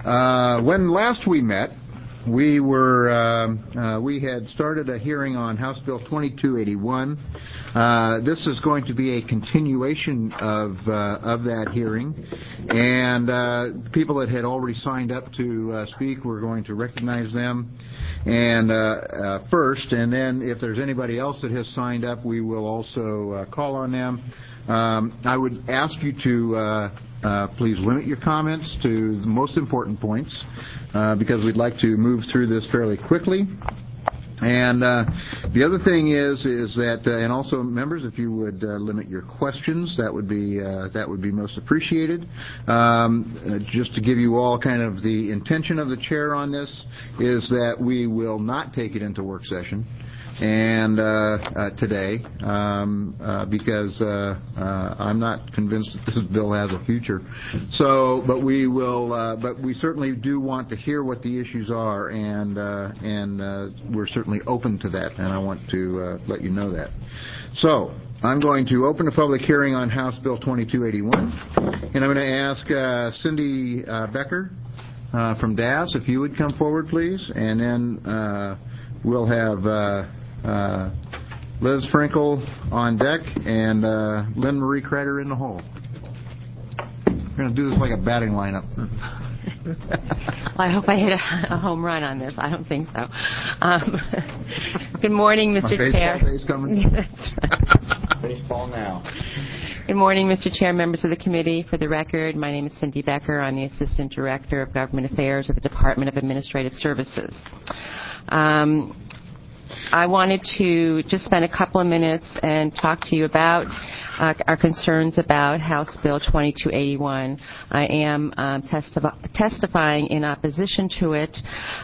When last we met, we had started a hearing on House Bill 2281. This is going to be a continuation of that hearing, and people that had already signed up to speak, we're going to recognize them and first, and then if there's anybody else that has signed up, we will also call on them. I would ask you to please limit your comments to the most important points because we'd like to move through this fairly quickly. And the other thing is that, and also members, if you would limit your questions, that would be most appreciated. Just to give you all kind of the intention of the chair on this is that we will not take it into work session and today because I'm not convinced that this bill has a future. So, but we will. But we certainly do want to hear what the issues are, and we're certainly open to that. And I want to let you know that. So, I'm going to open a public hearing on House Bill 2281, and I'm going to ask Cindy Becker from DAS if you would come forward, please, and then we'll have Liz Frankel on deck and Lynn Marie Kreider in the hole. We're going to do this like a batting lineup. Well, I hope I hit a home run on this. I don't think so. Good morning, Mr. Chair. Baseball day's coming. That's right. Baseball now. Good morning, Mr. Chair, members of the committee. For the record, my name is Cindy Becker. I'm the Assistant Director of Government Affairs at the Department of Administrative Services. I wanted to just spend a couple of minutes and talk to you about our concerns about House Bill 2281. I am testifying in opposition to it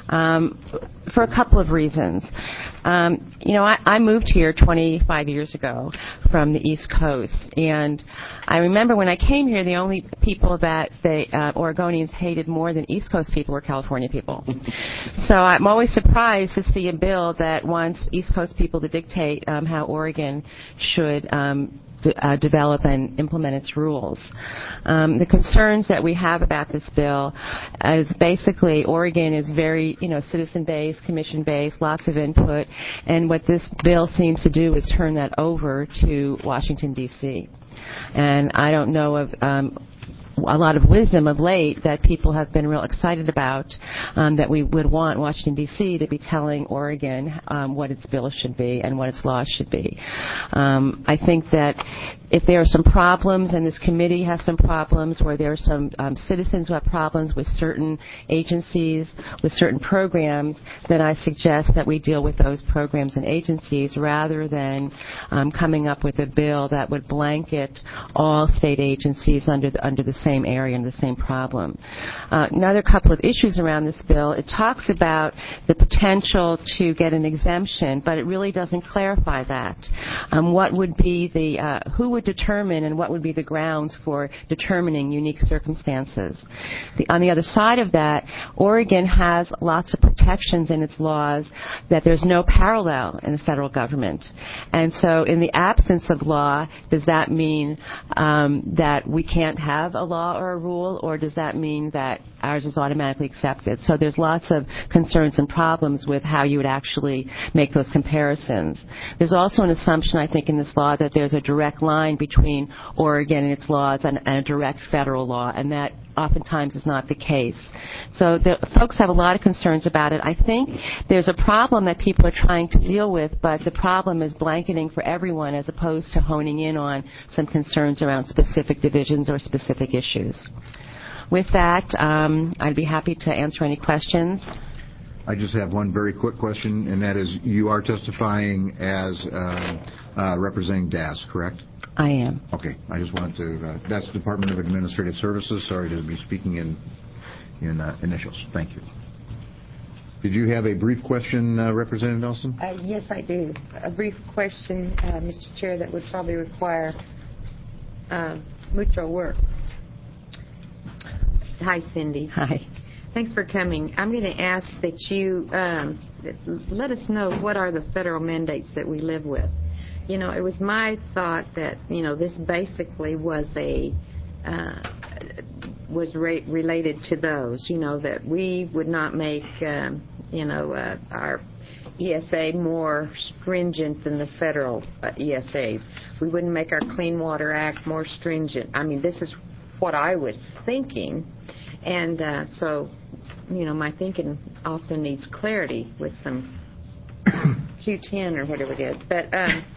for a couple of reasons. I moved here 25 years ago from the East Coast, and I remember when I came here, the only people that Oregonians hated more than East Coast people were California people. So I'm always surprised to see a bill that wants East Coast people to dictate how Oregon should develop and implement its rules. The concerns that we have about this bill is basically Oregon is very, citizen-based, commission-based, lots of input, and what this bill seems to do is turn that over to Washington, D.C. And I don't know of a lot of wisdom of late that people have been real excited about, that we would want Washington, D.C. to be telling Oregon what its bills should be and what its laws should be. I think that if there are some problems, and this committee has some problems, where there are some citizens who have problems with certain agencies, with certain programs, then I suggest that we deal with those programs and agencies rather than coming up with a bill that would blanket all state agencies under the same area and the same problem. Another couple of issues around this bill, it talks about the potential to get an exemption, but it really doesn't clarify that. What would be who would determine and what would be the grounds for determining unique circumstances? On the other side of that, Oregon has lots of protections in its laws that there's no parallel in the federal government. And so in the absence of law, does that mean that we can't have a law or a rule, or does that mean that ours is automatically accepted? So there's lots of concerns and problems with how you would actually make those comparisons. There's also an assumption, I think, in this law that there's a direct line between Oregon and its laws and a direct federal law, and that oftentimes is not the case. So folks have a lot of concerns about it. I think there's a problem that people are trying to deal with, but the problem is blanketing for everyone as opposed to honing in on some concerns around specific divisions or specific issues. With that, I'd be happy to answer any questions. I just have one very quick question, and that is, you are testifying as representing DAS, correct? I am. Okay. I just wanted to, that's Department of Administrative Services. Sorry to be speaking in initials. Thank you. Did you have a brief question, Representative Nelson? Yes, I do. A brief question, Mr. Chair, that would probably require mucho work. Hi, Cindy. Hi. Thanks for coming. I'm going to ask that you let us know what are the federal mandates that we live with. It was my thought that, this basically was was related to those, that we would not make, our ESA more stringent than the federal ESA. We wouldn't make our Clean Water Act more stringent. I mean, this is what I was thinking. And so, my thinking often needs clarity with some Q10 or whatever it is. But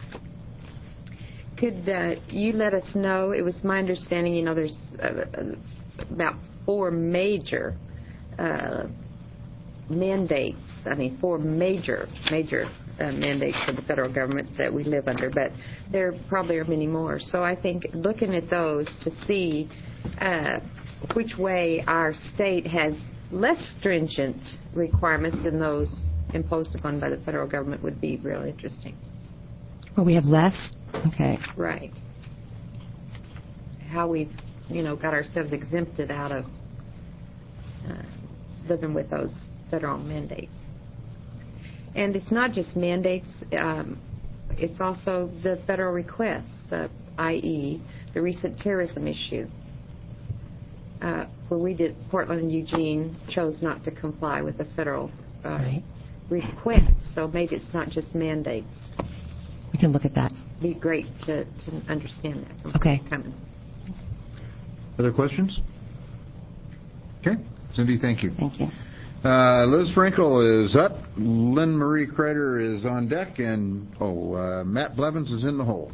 could you let us know? It was my understanding, there's about 4 major mandates. I mean, 4 major mandates for the federal government that we live under, but there probably are many more. So I think looking at those to see which way our state has less stringent requirements than those imposed upon by the federal government would be real interesting. Well, we have less? Okay. Right. How we've, got ourselves exempted out of living with those federal mandates. And it's not just mandates, it's also the federal requests, i.e. the recent terrorism issue, where we did, Portland and Eugene chose not to comply with the federal requests. So maybe it's not just mandates. We can look at that. It'd be great to understand that. Okay. Coming. Other questions? Okay. Cindy, thank you. Thank you. Liz Frankel is up. Lynn Marie Kreider is on deck. And, Matt Blevins is in the hole.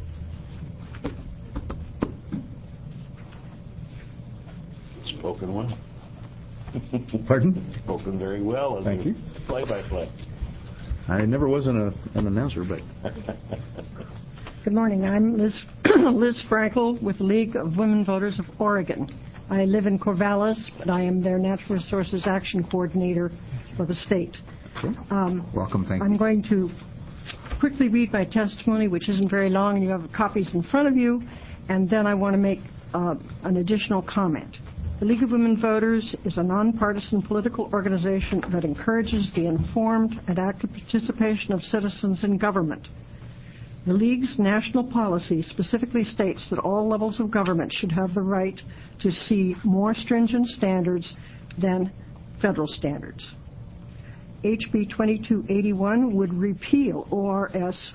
Spoken well. Pardon? Spoken very well. Thank you. Play-by-play. I never was an announcer, but... Good morning. I'm Liz Frankel with the League of Women Voters of Oregon. I live in Corvallis, but I am their Natural Resources Action Coordinator for the state. Okay. Welcome. Thank you. I'm going to quickly read my testimony, which isn't very long, and you have copies in front of you, and then I want to make an additional comment. The League of Women Voters is a nonpartisan political organization that encourages the informed and active participation of citizens in government. The League's national policy specifically states that all levels of government should have the right to see more stringent standards than federal standards. HB 2281 would repeal ORS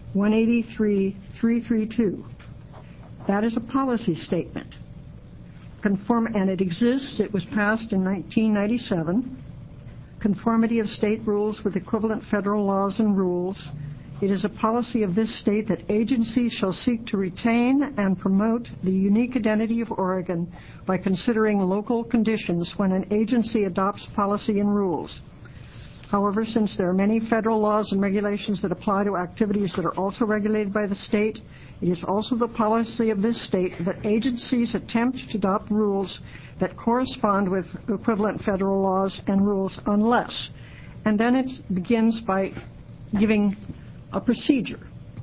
183-332. That is a policy statement. And it exists. It was passed in 1997. Conformity of state rules with equivalent federal laws and rules. It is a policy of this state that agencies shall seek to retain and promote the unique identity of Oregon by considering local conditions when an agency adopts policy and rules. However, since there are many federal laws and regulations that apply to activities that are also regulated by the state, it is also the policy of this state that agencies attempt to adopt rules that correspond with equivalent federal laws and rules unless. And then it begins by giving a procedure.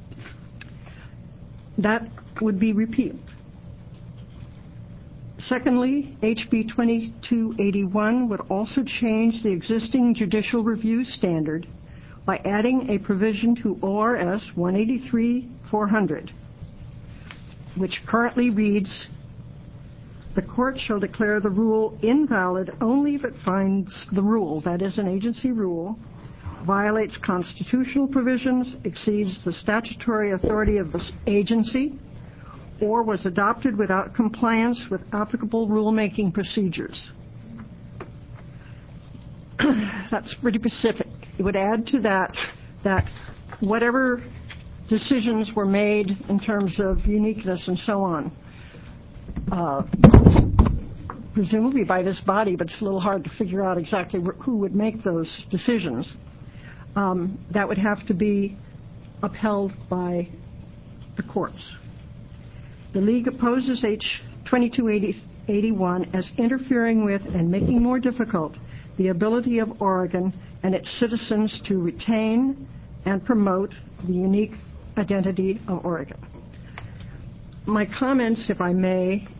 That would be repealed. Secondly, HB 2281 would also change the existing judicial review standard by adding a provision to ORS 183-400, which currently reads, the court shall declare the rule invalid only if it finds the rule, that is an agency rule, violates constitutional provisions, exceeds the statutory authority of the agency, or was adopted without compliance with applicable rulemaking procedures. That's pretty specific. It would add to that whatever decisions were made in terms of uniqueness and so on, presumably by this body, but it's a little hard to figure out exactly who would make those decisions, that would have to be upheld by the courts. The League opposes H 2281 as interfering with and making more difficult the ability of Oregon and its citizens to retain and promote the unique identity of Oregon. My comments, if I may,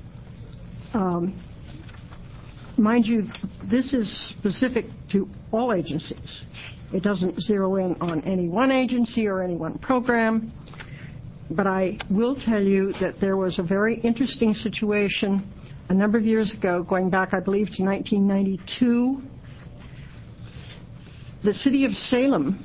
mind you, this is specific to all agencies. It doesn't zero in on any one agency or any one program. But I will tell you that there was a very interesting situation a number of years ago, going back, I believe, to 1992, the city of Salem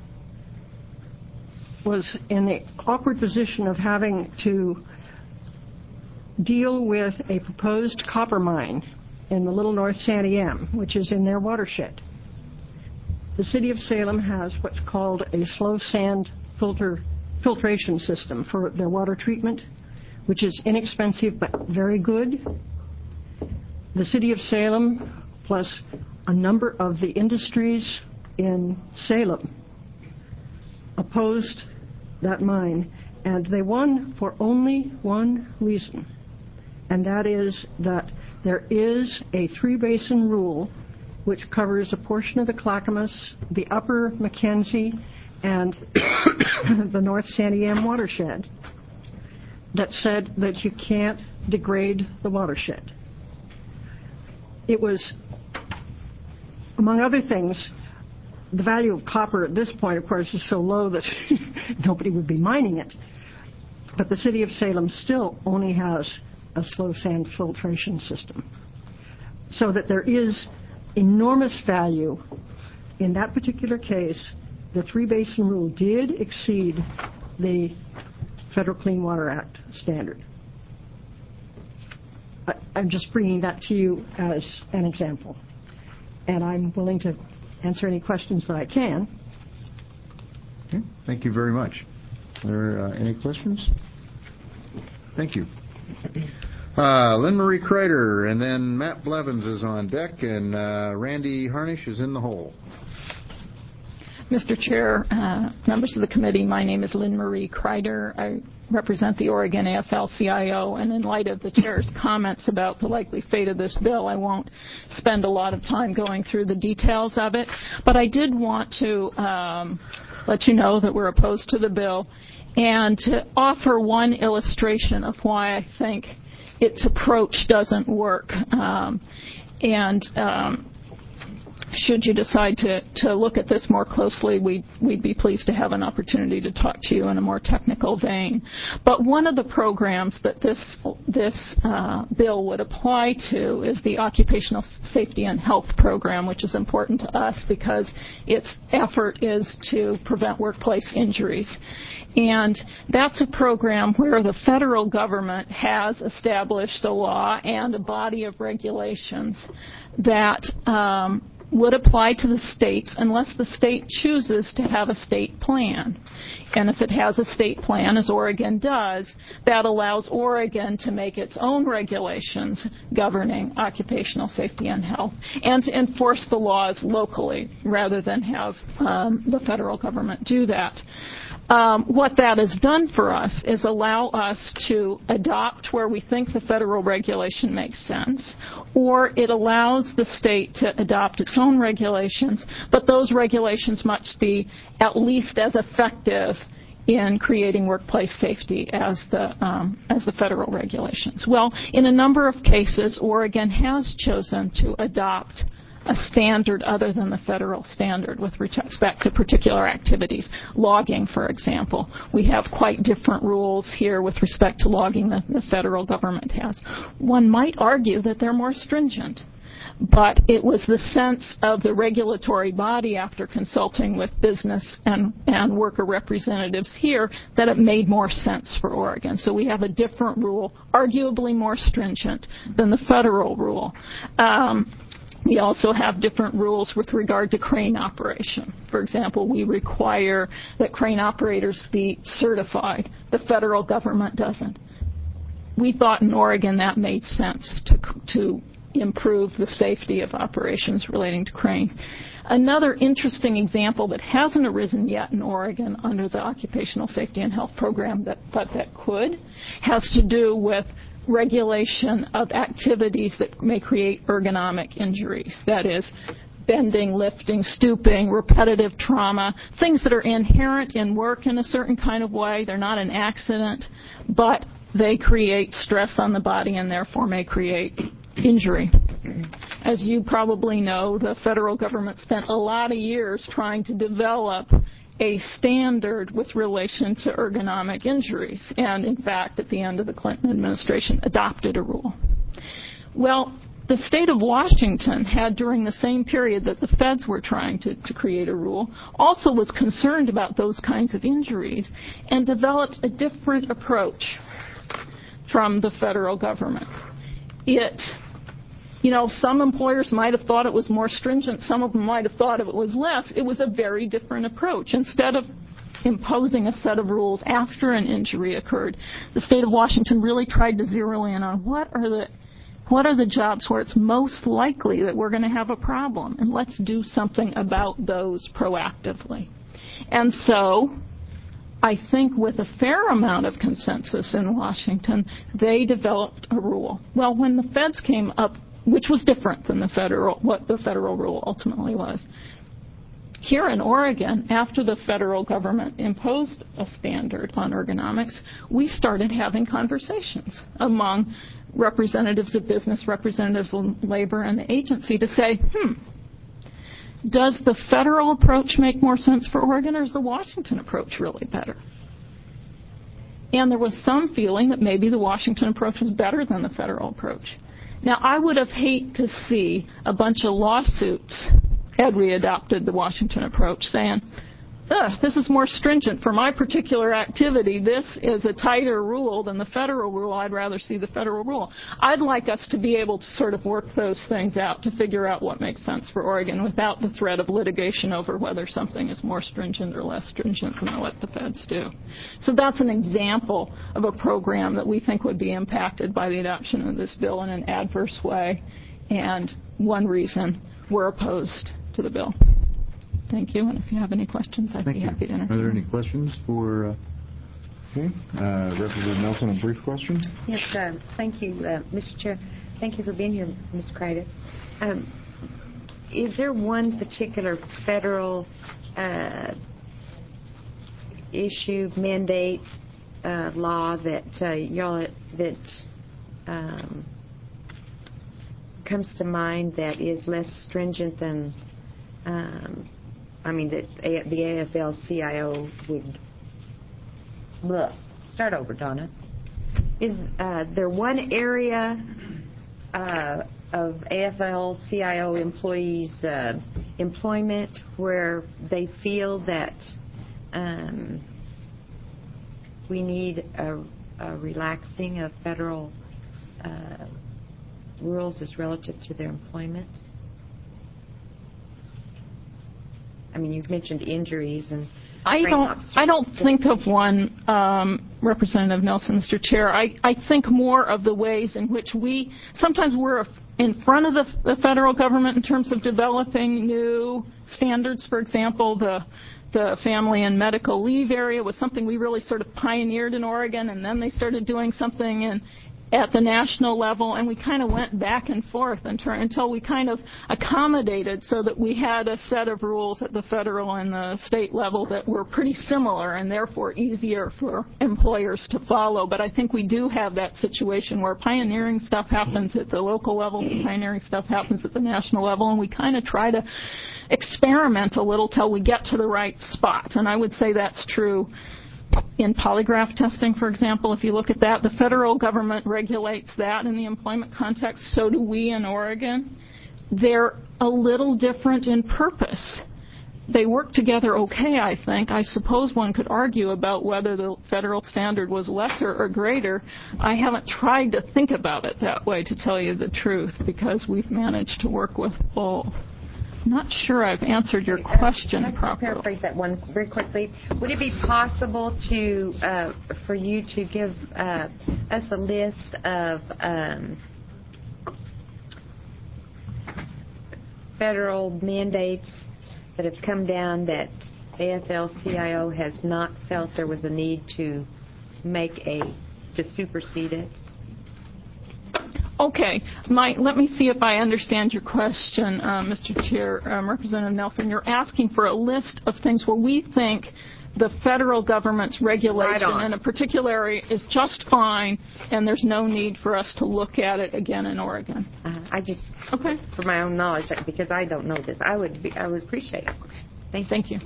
was in the awkward position of having to deal with a proposed copper mine in the Little North Santiam, which is in their watershed. The city of Salem has what's called a slow sand filtration system for their water treatment, which is inexpensive but very good. The city of Salem, plus a number of the industries in Salem, opposed that mine, and they won for only one reason, and that is that there is a three-basin rule which covers a portion of the Clackamas, the upper Mackenzie, and the North Santiam watershed that said that you can't degrade the watershed. It was, among other things, the value of copper at this point, of course, is so low that nobody would be mining it. But the city of Salem still only has a slow sand filtration system. So that there is enormous value. In that particular case, the three-basin rule did exceed the Federal Clean Water Act standard. I'm just bringing that to you as an example. And I'm willing to answer any questions that I can. Okay. Thank you very much. Are there any questions? Thank you. Lynn Marie Kreider, and then Matt Blevins is on deck, and Randy Harnish is in the hole. Mr. Chair, members of the committee, my name is Lynn Marie Kreider. I represent the Oregon AFL-CIO, and in light of the Chair's comments about the likely fate of this bill, I won't spend a lot of time going through the details of it. But I did want to let you know that we're opposed to the bill and to offer one illustration of why I think its approach doesn't work. Should you decide to look at this more closely, we'd be pleased to have an opportunity to talk to you in a more technical vein. But one of the programs that this bill would apply to is the Occupational Safety and Health Program, which is important to us because its effort is to prevent workplace injuries. And that's a program where the federal government has established a law and a body of regulations that would apply to the states unless the state chooses to have a state plan. And if it has a state plan, as Oregon does, that allows Oregon to make its own regulations governing occupational safety and health and to enforce the laws locally rather than have the federal government do that. What that has done for us is allow us to adopt where we think the federal regulation makes sense, or it allows the state to adopt its own regulations, but those regulations must be at least as effective in creating workplace safety as the federal regulations. Well, in a number of cases, Oregon has chosen to adopt a standard other than the federal standard with respect to particular activities. Logging, for example. We have quite different rules here with respect to logging than the federal government has. One might argue that they're more stringent, but it was the sense of the regulatory body after consulting with business and worker representatives here that it made more sense for Oregon. So we have a different rule, arguably more stringent than the federal rule. We also have different rules with regard to crane operation. For example, we require that crane operators be certified. The federal government doesn't. We thought in Oregon that made sense to improve the safety of operations relating to cranes. Another interesting example that hasn't arisen yet in Oregon under the Occupational Safety and Health Program, but that could, has to do with regulation of activities that may create ergonomic injuries. That is, bending, lifting, stooping, repetitive trauma, things that are inherent in work in a certain kind of way. They're not an accident, but they create stress on the body and therefore may create injury. As you probably know, the federal government spent a lot of years trying to develop a standard with relation to ergonomic injuries, and in fact, at the end of the Clinton administration, adopted a rule. Well, the state of Washington had, during the same period that the feds were trying to create a rule, also was concerned about those kinds of injuries and developed a different approach from the federal government. Some employers might have thought it was more stringent, some of them might have thought it was less. It was a very different approach. Instead of imposing a set of rules after an injury occurred, the state of Washington really tried to zero in on what are the jobs where it's most likely that we're going to have a problem, and let's do something about those proactively. And so I think with a fair amount of consensus in Washington, they developed a rule. Well, when the feds came up, which was different than what the federal rule ultimately was, here in Oregon, after the federal government imposed a standard on ergonomics, we started having conversations among representatives of business, representatives of labor, and the agency to say, does the federal approach make more sense for Oregon, or is the Washington approach really better? And there was some feeling that maybe the Washington approach was better than the federal approach. Now, I would have hated to see a bunch of lawsuits had we adopted the Washington approach, saying, this is more stringent for my particular activity. This is a tighter rule than the federal rule. I'd rather see the federal rule. I'd like us to be able to sort of work those things out to figure out what makes sense for Oregon without the threat of litigation over whether something is more stringent or less stringent than what the feds do. So that's an example of a program that we think would be impacted by the adoption of this bill in an adverse way, and one reason we're opposed to the bill. Thank you, and if you have any questions, I'd be happy to answer. Are there any questions for Representative Nelson, a brief question? Yes, thank you, Mr. Chair. Thank you for being here, Ms. Kreider. Is there one particular federal issue, mandate, law that comes to mind that is less stringent than that the AFL-CIO would... Start over, Donna. Is there one area of AFL-CIO employees' employment where they feel that we need a relaxing of federal rules as relative to their employment? You've mentioned injuries and... I don't think of one, Representative Nelson, Mr. Chair. I think more of the ways in which sometimes we're in front of the federal government in terms of developing new standards. For example, the family and medical leave area was something we really sort of pioneered in Oregon, and then they started doing something at the national level, and we kind of went back and forth until we kind of accommodated so that we had a set of rules at the federal and the state level that were pretty similar and therefore easier for employers to follow. But I think we do have that situation where pioneering stuff happens at the local level, pioneering stuff happens at the national level, and we kind of try to experiment a little till we get to the right spot. And I would say that's true in polygraph testing, for example. If you look at that, the federal government regulates that in the employment context. So do we in Oregon. They're a little different in purpose. They work together okay, I think. I suppose one could argue about whether the federal standard was lesser or greater. I haven't tried to think about it that way, to tell you the truth, because we've managed to work with both. I'm not sure I've answered your question properly. Can I paraphrase that one very quickly? Would it be possible for you to give us a list of federal mandates that have come down that AFL-CIO has not felt there was a need to to supersede it? Okay. Let me see if I understand your question, Mr. Chair. Representative Nelson, you're asking for a list of things where we think the federal government's regulation in a particular area is just fine, and there's no need for us to look at it again in Oregon. Okay. For my own knowledge, because I don't know this, I would appreciate it. Okay. Thank you.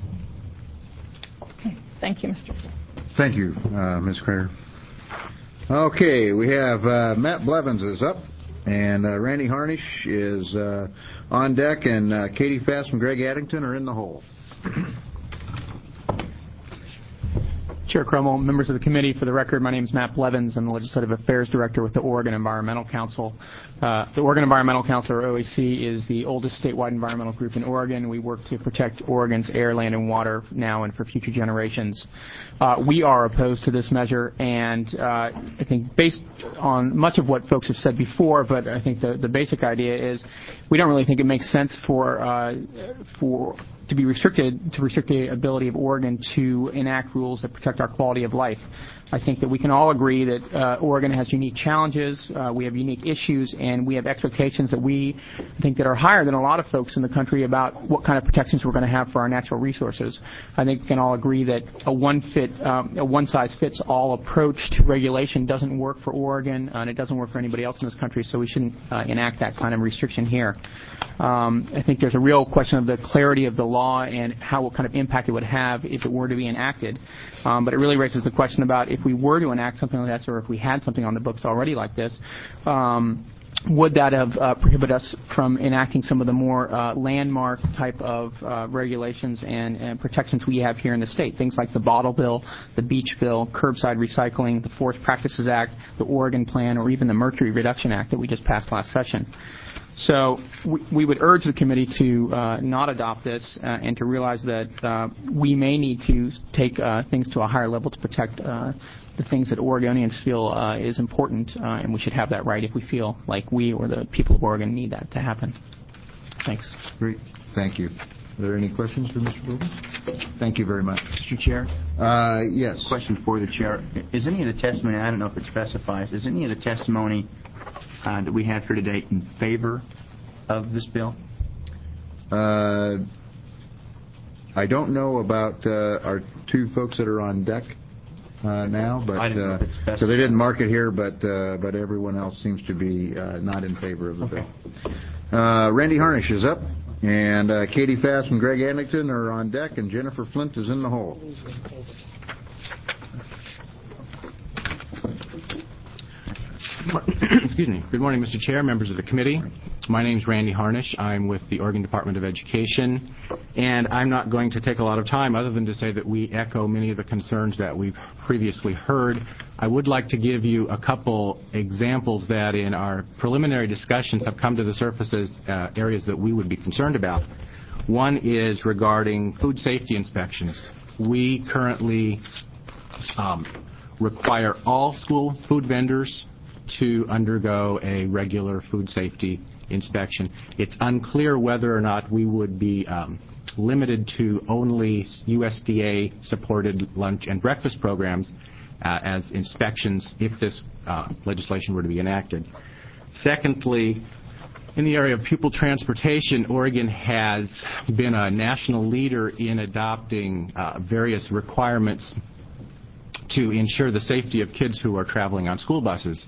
Okay. Thank you, Mr. Chair. Thank you, Ms. Kreider. Okay, we have Matt Blevins is up, and Randy Harnish is on deck, and Katie Fass and Greg Addington are in the hole. Chair Crummell, members of the committee, for the record, my name is Matt Blevins. I'm the Legislative Affairs Director with the Oregon Environmental Council. The Oregon Environmental Council, or OEC, is the oldest statewide environmental group in Oregon. We work to protect Oregon's air, land, and water now and for future generations. We are opposed to this measure, and I think based on much of what folks have said before, but I think the basic idea is we don't really think it makes sense to restrict the ability of Oregon to enact rules that protect our quality of life. I think that we can all agree that Oregon has unique challenges, we have unique issues, and we have expectations that we think that are higher than a lot of folks in the country about what kind of protections we're going to have for our natural resources. I think we can all agree that a one-size-fits-all approach to regulation doesn't work for Oregon, and it doesn't work for anybody else in this country, so we shouldn't enact that kind of restriction here. I think there's a real question of the clarity of the law and what kind of impact it would have if it were to be enacted. But it really raises the question about if we were to enact something like this, or if we had something on the books already like this, would that have prohibited us from enacting some of the more landmark type of regulations and protections we have here in the state? Things like the Bottle Bill, the Beach Bill, Curbside Recycling, the Forest Practices Act, the Oregon Plan, or even the Mercury Reduction Act that we just passed last session. So we would urge the committee to not adopt this and to realize that we may need to take things to a higher level to protect the things that Oregonians feel is important, and we should have that right if we feel like we or the people of Oregon need that to happen. Thanks. Great. Thank you. Are there any questions for Mr. Blevins? Thank you very much. Mr. Chair? Yes. Question for the Chair. Is any of the testimony, I don't know if it specifies, is any of the testimony that we have here today in favor of this bill? I don't know about our two folks that are on deck now, but so they didn't mark it here, but everyone else seems to be not in favor of the bill. Randy Harnish is up, and Katie Fass and Greg Addington are on deck, and Jennifer Flint is in the hole. Excuse me. Good morning, Mr. Chair, members of the committee. My name is Randy Harnish. I'm with the Oregon Department of Education, and I'm not going to take a lot of time other than to say that we echo many of the concerns that we've previously heard. I would like to give you a couple examples that in our preliminary discussions have come to the surface as areas that we would be concerned about. One is regarding food safety inspections. We currently require all school food vendors to undergo a regular food safety inspection. It's unclear whether or not we would be limited to only USDA-supported lunch and breakfast programs as inspections if this legislation were to be enacted. Secondly, in the area of pupil transportation, Oregon has been a national leader in adopting various requirements to ensure the safety of kids who are traveling on school buses.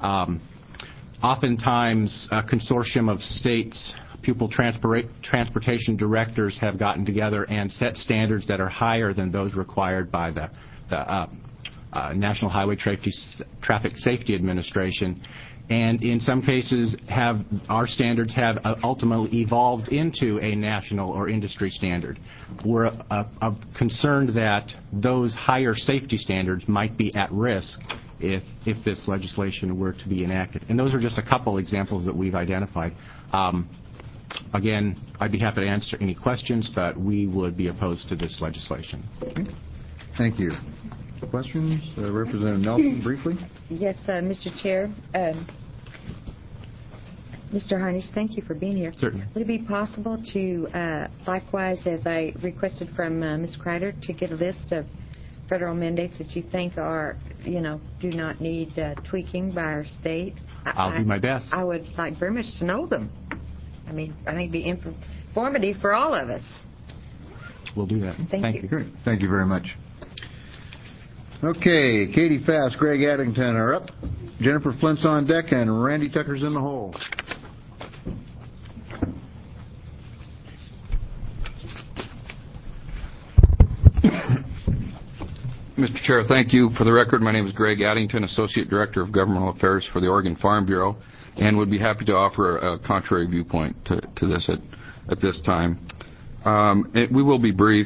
Oftentimes, a consortium of states' pupil transportation directors have gotten together and set standards that are higher than those required by the National Highway Traffic Safety Administration. And in some cases, our standards have ultimately evolved into a national or industry standard. We're concerned that those higher safety standards might be at risk if this legislation were to be enacted. And those are just a couple examples that we've identified. Again, I'd be happy to answer any questions, but we would be opposed to this legislation. Okay. Thank you. Questions? Representative Nelson, briefly. Yes, Mr. Chair. Mr. Harnish, thank you for being here. Certainly. Would it be possible to, likewise, as I requested from Ms. Kreider, to get a list of federal mandates that you think are, do not need tweaking by our state? I'll do my best. I would like very much to know them. I think it'd be informative for all of us. We'll do that. Thank you. Great. Thank you very much. Okay, Katie Fass, Greg Addington are up. Jennifer Flint's on deck, and Randy Tucker's in the hole. Mr. Chair, thank you. For the record, my name is Greg Addington, Associate Director of Governmental Affairs for the Oregon Farm Bureau, and would be happy to offer a contrary viewpoint to this at this time. We will be brief.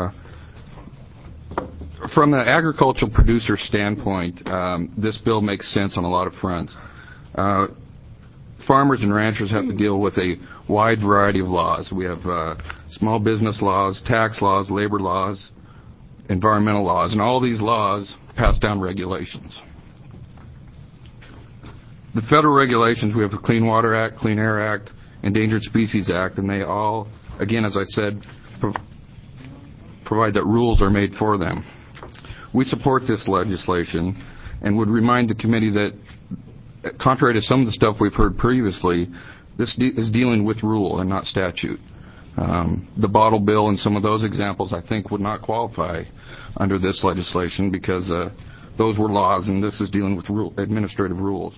From the agricultural producer standpoint, this bill makes sense on a lot of fronts. Farmers and ranchers have to deal with a wide variety of laws. We have small business laws, tax laws, labor laws, environmental laws, and all these laws pass down regulations. The federal regulations, we have the Clean Water Act, Clean Air Act, Endangered Species Act, and they all, again, as I said, provide that rules are made for them. We support this legislation and would remind the committee that, contrary to some of the stuff we've heard previously, this is dealing with rule and not statute. The bottle bill and some of those examples, I think, would not qualify under this legislation because those were laws, and this is dealing with administrative rules.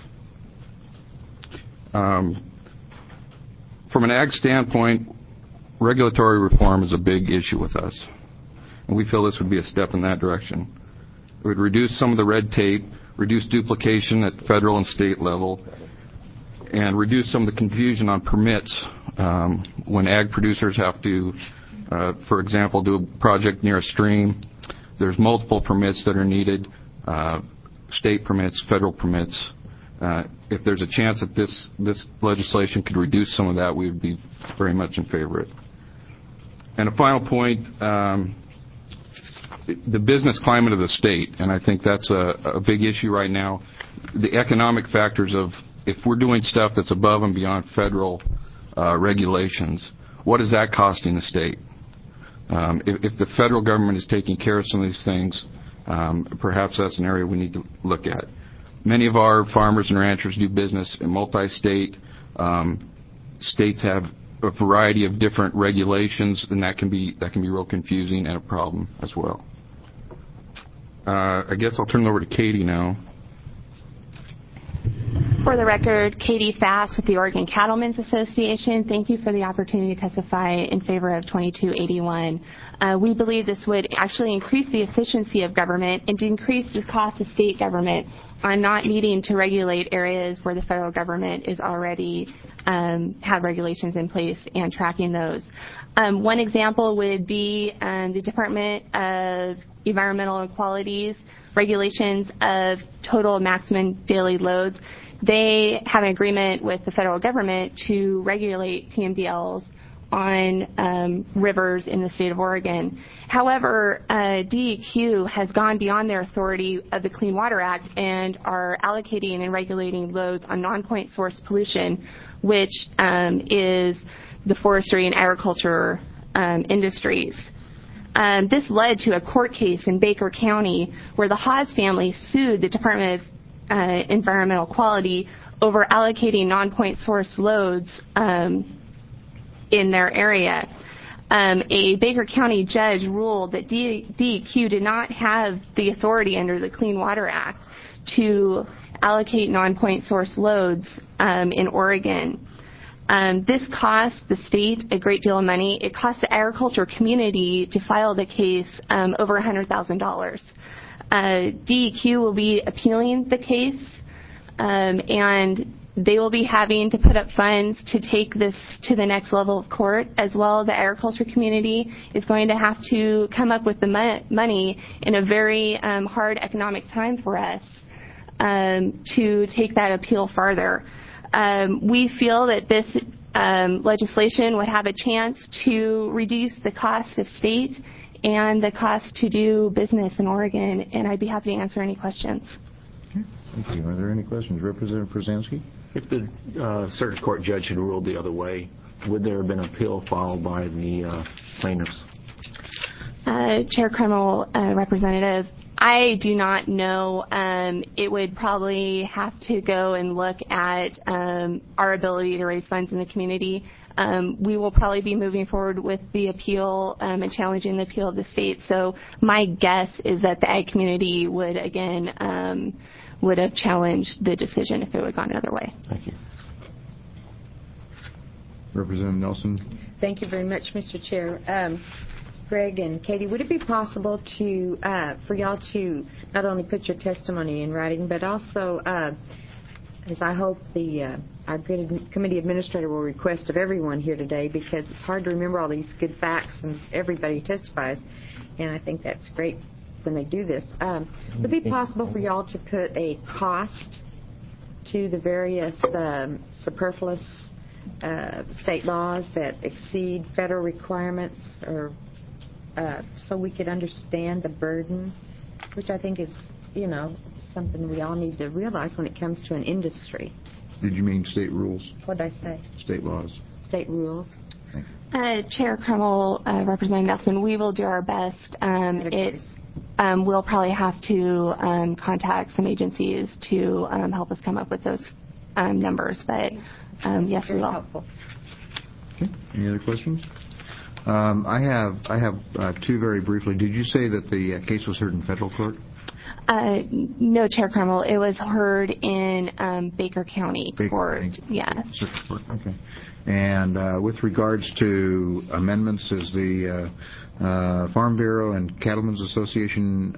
From an ag standpoint, regulatory reform is a big issue with us, and we feel this would be a step in that direction. It would reduce some of the red tape, reduce duplication at federal and state level, and reduce some of the confusion on permits when ag producers have to, for example, do a project near a stream. There's multiple permits that are needed, state permits, federal permits. If there's a chance that this legislation could reduce some of that, we would be very much in favor of it. And a final point, the business climate of the state, and I think that's a big issue right now. The economic factors of if we're doing stuff that's above and beyond federal regulations, what is that costing the state? If the federal government is taking care of some of these things, perhaps that's an area we need to look at. Many of our farmers and ranchers do business in multi-state. States have a variety of different regulations, and that can be real confusing and a problem as well. I guess I'll turn it over to Katie now. For the record, Katie Fast with the Oregon Cattlemen's Association. Thank you for the opportunity to testify in favor of 2281. We believe this would actually increase the efficiency of government and decrease the cost of state government on not needing to regulate areas where the federal government is already have regulations in place and tracking those. One example would be the Department of Environmental and Quality's regulations of total maximum daily loads. They have an agreement with the federal government to regulate TMDLs on rivers in the state of Oregon. However, DEQ has gone beyond their authority of the Clean Water Act and are allocating and regulating loads on non-point source pollution, which is the forestry and agriculture industries. This led to a court case in Baker County where the Haas family sued the Department of Environmental Quality over allocating non-point source loads in their area. A Baker County judge ruled that DEQ did not have the authority under the Clean Water Act to allocate non-point source loads in Oregon. This cost the state a great deal of money. It cost the agriculture community to file the case over $100,000. DEQ will be appealing the case, and they will be having to put up funds to take this to the next level of court. As well, the agriculture community is going to have to come up with the money in a very hard economic time for us to take that appeal farther. We feel that this legislation would have a chance to reduce the cost of state and the cost to do business in Oregon, and I'd be happy to answer any questions. Okay. Thank you. Are there any questions? Representative Przanski? If the circuit court judge had ruled the other way, would there have been an appeal filed by the plaintiffs? Chair Criminal Representative, I do not know. It would probably have to go and look at our ability to raise funds in the community. We will probably be moving forward with the appeal and challenging the appeal of the state. So my guess is that the ag community would, again, would have challenged the decision if it would have gone another way. Thank you. Representative Nelson. Thank you very much, Mr. Chair. Greg and Katie, would it be possible to for y'all to not only put your testimony in writing, but also, as I hope our good committee administrator will request of everyone here today, because it's hard to remember all these good facts and everybody testifies, and I think that's great when they do this. Would it be possible for y'all to put a cost to the various superfluous state laws that exceed federal requirements, or so we could understand the burden, which I think is, something we all need to realize when it comes to an industry. Did you mean state rules? What did I say? State laws. State rules. Chair Crummell, Representative Nelson, we will do our best. We'll probably have to contact some agencies to help us come up with those numbers, but yes, we will. Helpful. Okay. Any other questions? I have two very briefly. Did you say that the case was heard in federal court? No, Chair Crummell. It was heard in Baker County Court. Yes. Okay. And with regards to amendments, is the Farm Bureau and Cattlemen's Association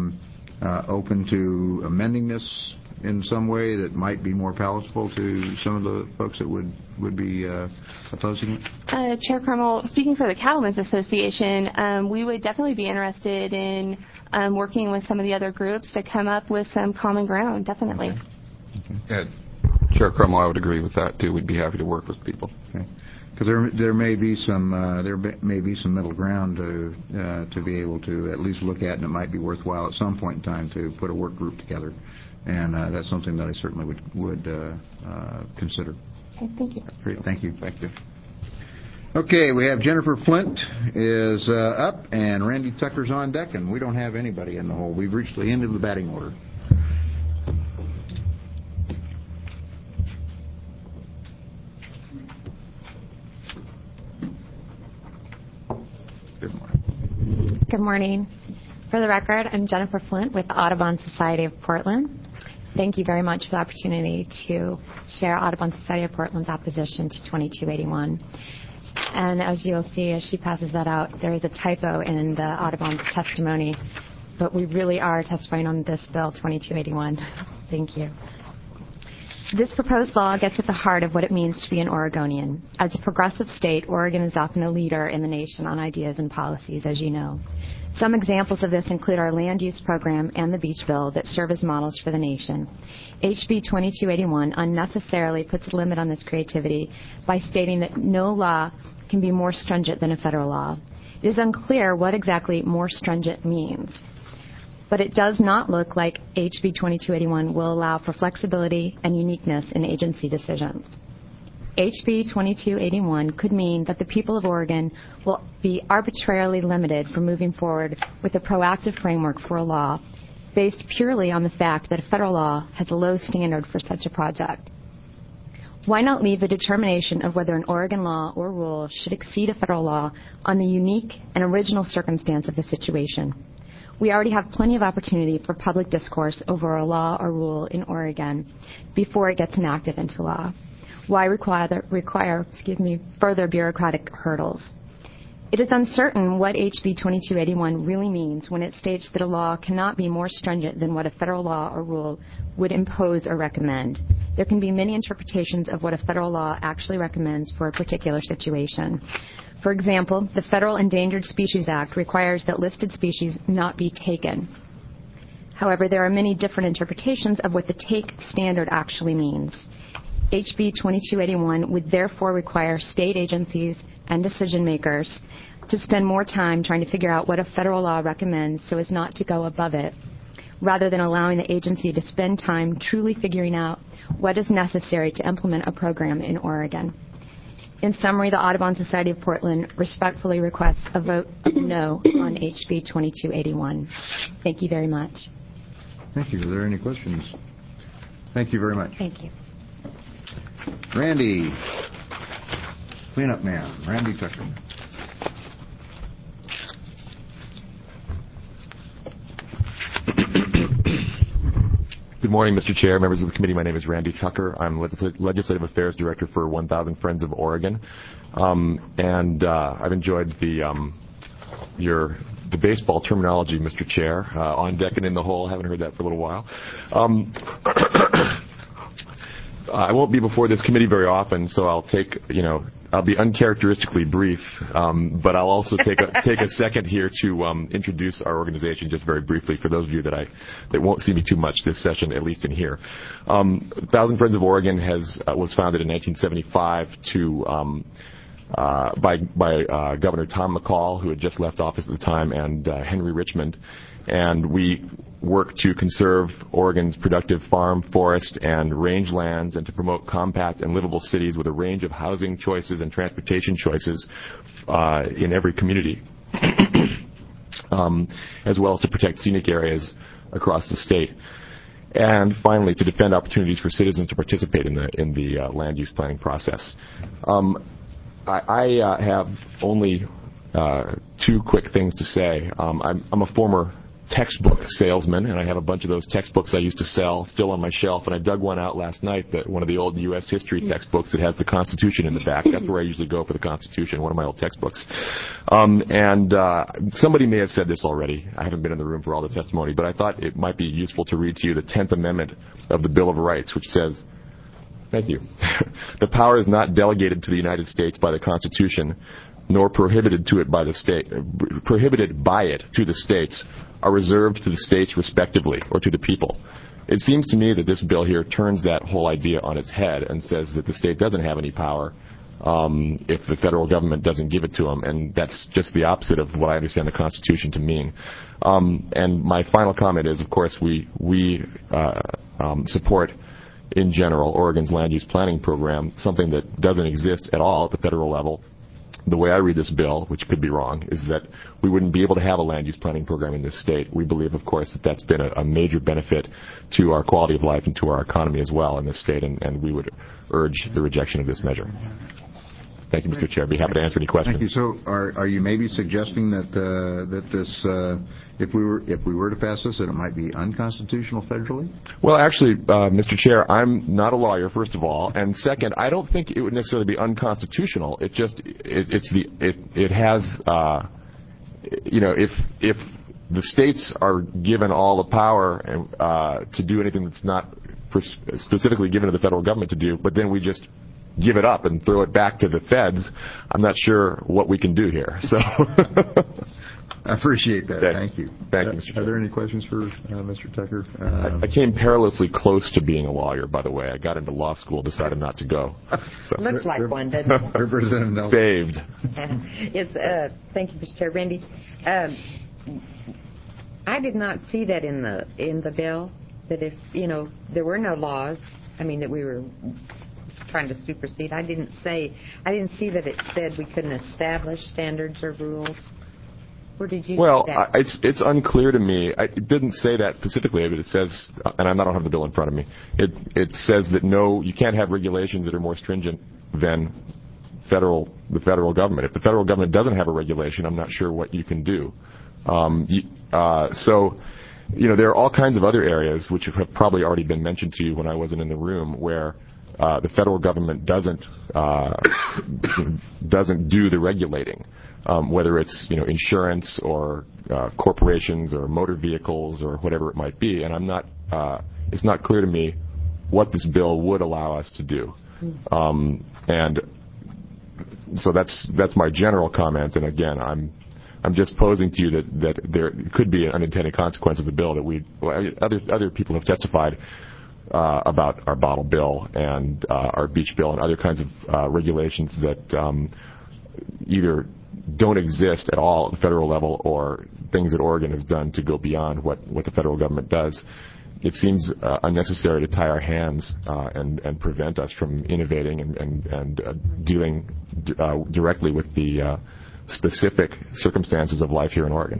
open to amending this in some way that might be more palatable to some of the folks that would be opposing it? Chair Crummell, speaking for the Cattlemen's Association, we would definitely be interested in working with some of the other groups to come up with some common ground, definitely. Okay. Chair Crummell, I would agree with that, too. We'd be happy to work with people. Okay. Because there may be some middle ground to be able to at least look at, and it might be worthwhile at some point in time to put a work group together, and that's something that I certainly would consider. Okay, thank you. Great, thank you. Thank you. Okay, we have Jennifer Flint is up, and Randy Tucker's on deck, and we don't have anybody in the hole. We've reached the end of the batting order. Good morning. For the record, I'm Jennifer Flint with the Audubon Society of Portland. Thank you very much for the opportunity to share Audubon Society of Portland's opposition to 2281. And as you'll see as she passes that out, there is a typo in the Audubon's testimony, but we really are testifying on this bill, 2281. Thank you. This proposed law gets at the heart of what it means to be an Oregonian. As a progressive state, Oregon is often a leader in the nation on ideas and policies, as you know. Some examples of this include our land use program and the beach bill that serve as models for the nation. HB 2281 unnecessarily puts a limit on this creativity by stating that no law can be more stringent than a federal law. It is unclear what exactly more stringent means. But it does not look like HB 2281 will allow for flexibility and uniqueness in agency decisions. HB 2281 could mean that the people of Oregon will be arbitrarily limited from moving forward with a proactive framework for a law based purely on the fact that a federal law has a low standard for such a project. Why not leave the determination of whether an Oregon law or rule should exceed a federal law on the unique and original circumstance of the situation? We already have plenty of opportunity for public discourse over a law or rule in Oregon before it gets enacted into law. Why require further bureaucratic hurdles? It is uncertain what HB 2281 really means when it states that a law cannot be more stringent than what a federal law or rule would impose or recommend. There can be many interpretations of what a federal law actually recommends for a particular situation. For example, the Federal Endangered Species Act requires that listed species not be taken. However, there are many different interpretations of what the take standard actually means. HB 2281 would therefore require state agencies and decision makers to spend more time trying to figure out what a federal law recommends so as not to go above it, rather than allowing the agency to spend time truly figuring out what is necessary to implement a program in Oregon. In summary, the Audubon Society of Portland respectfully requests a vote no on HB 2281. Thank you very much. Thank you. Are there any questions? Thank you very much. Thank you. Randy, cleanup man, Randy Tucker. Good morning, Mr. Chair, members of the committee. My name is Randy Tucker. I'm Legislative Affairs Director for 1,000 Friends of Oregon. I've enjoyed the the baseball terminology, Mr. Chair, on deck and in the hole. Haven't heard that for a little while. I won't be before this committee very often, so I'll be uncharacteristically brief, but I'll also take a second here to introduce our organization just very briefly for those of you that won't see me too much this session, at least in here. Thousand Friends of Oregon was founded in 1975 by Governor Tom McCall, who had just left office at the time, and Henry Richmond. And we work to conserve Oregon's productive farm, forest, and rangelands, and to promote compact and livable cities with a range of housing choices and transportation choices in every community, as well as to protect scenic areas across the state. And finally, to defend opportunities for citizens to participate in the land use planning process. I have only two quick things to say. I'm a former textbook salesman, and I have a bunch of those textbooks I used to sell still on my shelf, and I dug one out last night, one of the old U.S. history textbooks that has the Constitution in the back. That's where I usually go for the Constitution, one of my old textbooks. Somebody may have said this already. I haven't been in the room for all the testimony, but I thought it might be useful to read to you the 10th Amendment of the Bill of Rights, which says, thank you, the power is not delegated to the United States by the Constitution, nor prohibited by it to the states, are reserved to the states respectively, or to the people. It seems to me that this bill here turns that whole idea on its head and says that the state doesn't have any power if the federal government doesn't give it to them, and that's just the opposite of what I understand the Constitution to mean. And my final comment is, of course, we support, in general, Oregon's land use planning program, something that doesn't exist at all at the federal level. The way I read this bill, which could be wrong, is that we wouldn't be able to have a land use planning program in this state. We believe, of course, that that's been a major benefit to our quality of life and to our economy as well in this state, and we would urge the rejection of this measure. Thank you, Mr. Chair. I'd be happy to answer any questions. Thank you. So, are you maybe suggesting that this, if we were to pass this, that it might be unconstitutional federally? Well, actually, Mr. Chair, I'm not a lawyer, first of all, and second, I don't think it would necessarily be unconstitutional. It just it has if the states are given all the power to do anything that's not specifically given to the federal government to do, but then we just give it up and throw it back to the feds, I'm not sure what we can do here. So I appreciate that. Thank you. Thank you, Mr. Chair. Are there any questions for Mr. Tucker? I came perilously close to being a lawyer, by the way. I got into law school, decided not to go. So. Looks like one, doesn't it? Representative Nelson. Saved. Yes, thank you, Mr. Chair. Randy, I did not see that in the bill, that if, there were no laws, that we were trying to supersede. I didn't see that it said we couldn't establish standards or rules. Where did you see that? It's unclear to me. It didn't say that specifically, but it says, and I don't have the bill in front of me, it says that you can't have regulations that are more stringent than the federal government. If the federal government doesn't have a regulation, I'm not sure what you can do. So there are all kinds of other areas which have probably already been mentioned to you when I wasn't in the room, where the federal government doesn't do the regulating, whether it's insurance or corporations or motor vehicles or whatever it might be, and it's not clear to me what this bill would allow us to do, and so that's my general comment. And again, I'm just posing to you that there could be an unintended consequence of the bill that other people have testified about our bottle bill and our beach bill and other kinds of regulations that either don't exist at all at the federal level, or things that Oregon has done to go beyond what the federal government does. It seems unnecessary to tie our hands and prevent us from innovating and dealing directly with the specific circumstances of life here in Oregon.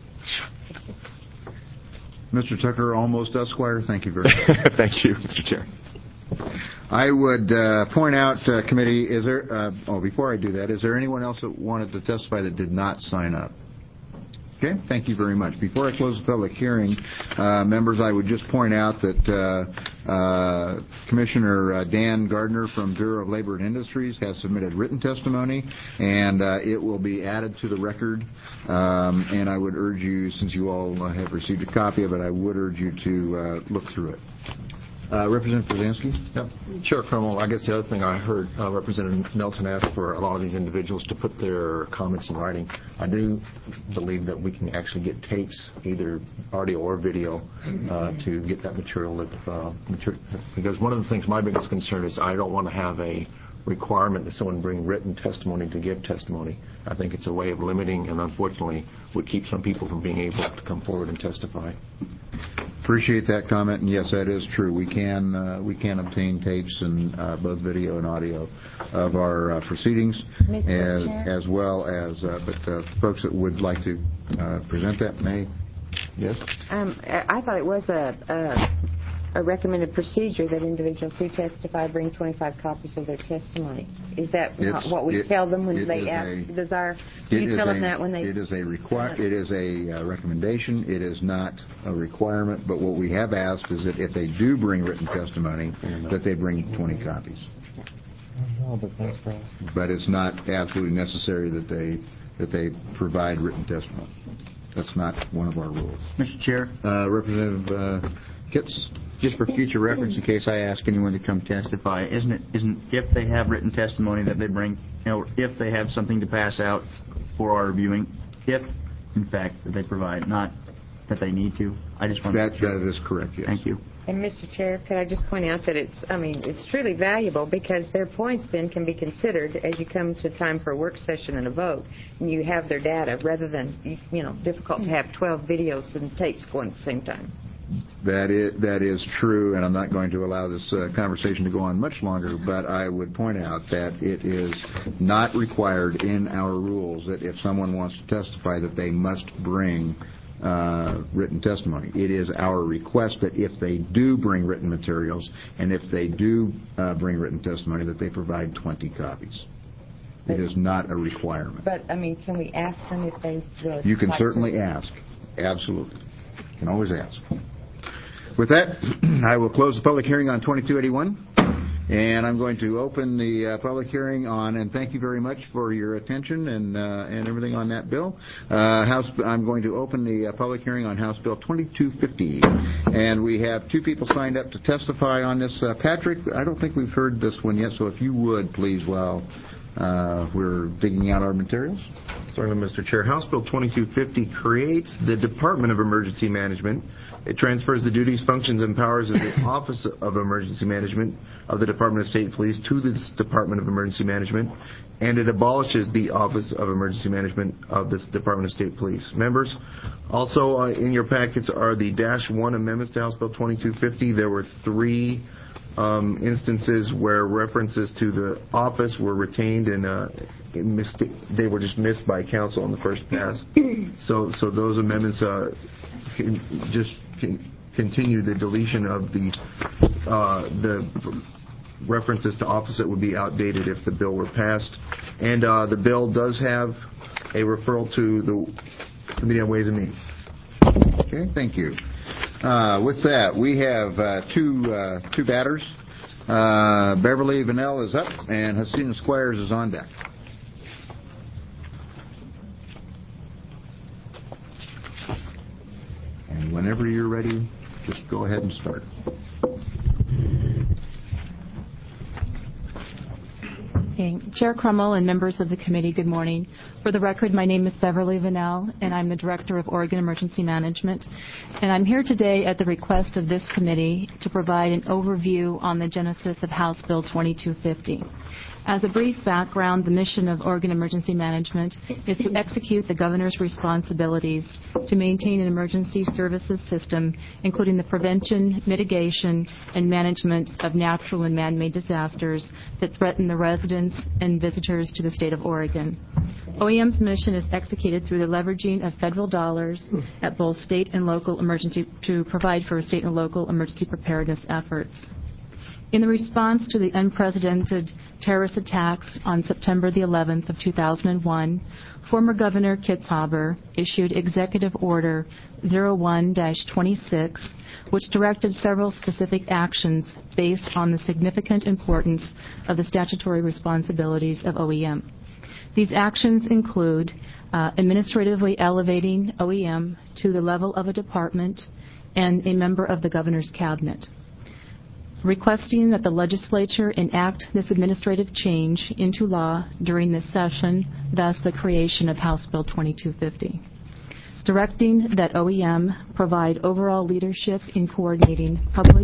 Mr. Tucker, almost Esquire, thank you very much. Thank you, Mr. Chair. I would point out, committee, before I do that, is there anyone else that wanted to testify that did not sign up? Okay, thank you very much. Before I close the public hearing, members, I would just point out that Commissioner Dan Gardner from Bureau of Labor and Industries has submitted written testimony, and it will be added to the record. And I would urge you, since you all have received a copy of it, I would urge you to look through it. Representative Brzezinski? Yep. Chair Crummell, I guess the other thing I heard Representative Nelson ask for a lot of these individuals to put their comments in writing. I do believe that we can actually get tapes, either audio or video, to get that material. Because one of the things, my biggest concern is I don't want to have a requirement that someone bring written testimony to give testimony. I think it's a way of limiting and unfortunately would keep some people from being able to come forward and testify. Appreciate that comment, and yes, that is true. We can obtain tapes and both video and audio of our proceedings, as well as. But folks that would like to present that may. Yes. I thought it was a recommended procedure that individuals who testify bring 25 copies of their testimony. Is that what we tell them when they ask? Do you tell them that when they? It is a recommendation. It is not a requirement. But what we have asked is that if they do bring written testimony, that they bring 20 copies. But it's not absolutely necessary that they provide written testimony. That's not one of our rules. Mr. Chair. Representative Kitts. Just for future reference, in case I ask anyone to come testify, isn't if they have written testimony that they bring, if they have something to pass out for our reviewing, if in fact that they provide, not that they need to. I just want that is correct. Yes. Thank you. And Mr. Chair, could I just point out that it's truly valuable because their points then can be considered as you come to time for a work session and a vote, and you have their data rather than difficult to have 12 videos and tapes going at the same time. That is true, and I'm not going to allow this conversation to go on much longer, but I would point out that it is not required in our rules that if someone wants to testify that they must bring written testimony. It is our request that if they do bring written materials and if they do bring written testimony that they provide 20 copies. It is not a requirement. But, can we ask them if they would? You can certainly ask. Absolutely. You can always ask. With that, I will close the public hearing on 2281, and I'm going to open the public hearing on, and thank you very much for your attention and everything on that bill. I'm going to open the public hearing on House Bill 2250, and we have two people signed up to testify on this. Patrick, I don't think we've heard this one yet, so if you would, please, while we're digging out our materials. Certainly, Mr. Chair. House Bill 2250 creates the Department of Emergency Management. It transfers the duties, functions, and powers of the Office of Emergency Management of the Department of State Police to the Department of Emergency Management, and it abolishes the Office of Emergency Management of the Department of State Police. Members, also in your packets are the -1 amendments to House Bill 2250. There were three instances where references to the office were retained and they were just missed by council on the first pass. So those amendments continue the deletion of the references to office that would be outdated if the bill were passed. And the bill does have a referral to the Committee on Ways and Means. Okay, thank you. With that, we have two batters. Beverly Vanell is up, and Hasina Squires is on deck. And whenever you're ready, just go ahead and start. Okay. Chair Crummell and members of the committee, good morning. For the record, my name is Beverly Vanell, and I'm the Director of Oregon Emergency Management. And I'm here today at the request of this committee to provide an overview on the genesis of House Bill 2250. As a brief background, the mission of Oregon Emergency Management is to execute the governor's responsibilities to maintain an emergency services system, including the prevention, mitigation, and management of natural and man-made disasters that threaten the residents and visitors to the state of Oregon. OEM's mission is executed through the leveraging of federal dollars at both state and local emergency to provide for state and local emergency preparedness efforts. In the response to the unprecedented terrorist attacks on September the 11th of 2001, former Governor Kitzhaber issued Executive Order 01-26, which directed several specific actions based on the significant importance of the statutory responsibilities of OEM. These actions include administratively elevating OEM to the level of a department and a member of the Governor's Cabinet, requesting that the legislature enact this administrative change into law during this session, thus the creation of House Bill 2250. Directing that OEM provide overall leadership in coordinating public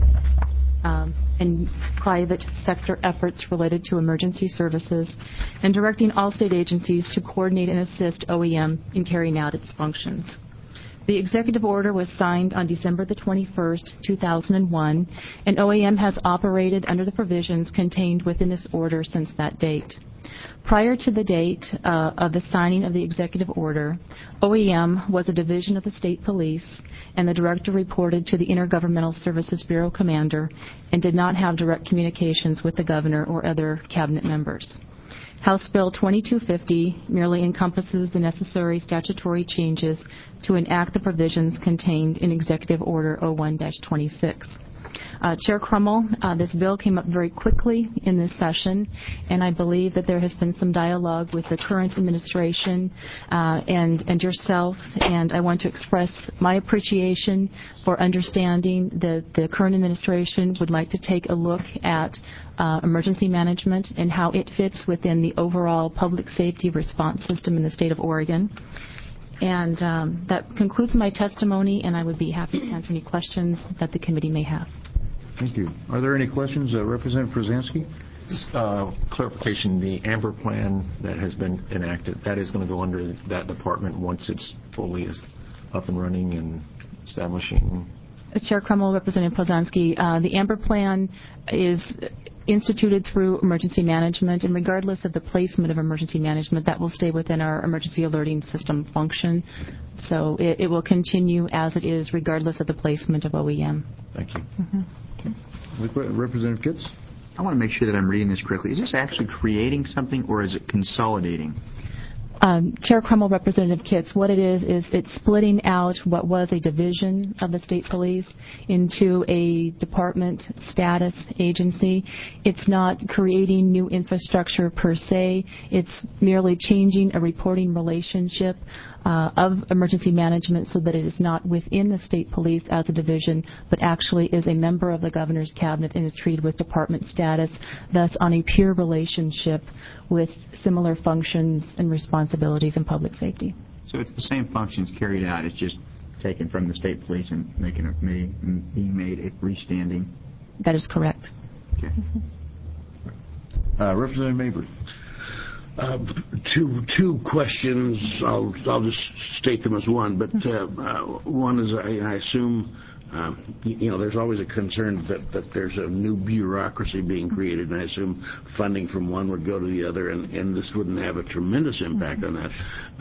and private sector efforts related to emergency services, and directing all state agencies to coordinate and assist OEM in carrying out its functions. The executive order was signed on December the 21st, 2001, and OEM has operated under the provisions contained within this order since that date. Prior to the date of the signing of the executive order, OEM was a division of the state police, and the director reported to the Intergovernmental Services Bureau commander and did not have direct communications with the governor or other cabinet members. House Bill 2250 merely encompasses the necessary statutory changes to enact the provisions contained in Executive Order 01-26. Chair Crummell, this bill came up very quickly in this session, and I believe that there has been some dialogue with the current administration and yourself, and I want to express my appreciation for understanding that the current administration would like to take a look at emergency management and how it fits within the overall public safety response system in the state of Oregon. And that concludes my testimony, and I would be happy to answer any questions that the committee may have. Thank you. Are there any questions? Representative Przansky? Clarification, the AMBER plan that has been enacted, that is going to go under that department once it's fully up and running and establishing? Chair Crummell, Representative Przansky, the AMBER plan is instituted through emergency management, and regardless of the placement of emergency management, that will stay within our emergency alerting system function. So it will continue as it is regardless of the placement of OEM. Thank you. Representative Kitts? I want to make sure that I'm reading this correctly. Is this actually creating something, or is it consolidating? Chair Crummell, Representative Kitts, what it is it's splitting out what was a division of the state police into a department status agency. It's not creating new infrastructure per se. It's merely changing a reporting relationship of emergency management so that it is not within the state police as a division, but actually is a member of the governor's cabinet and is treated with department status, thus on a peer relationship with similar functions and responsibilities in public safety. So it's the same functions carried out. It's just taken from the state police and being made a freestanding. That is correct. Okay. Representative Mabry. Two questions. I'll just state them as one. But one is, I assume, there's always a concern that there's a new bureaucracy being created, and I assume funding from one would go to the other, and this wouldn't have a tremendous impact on that.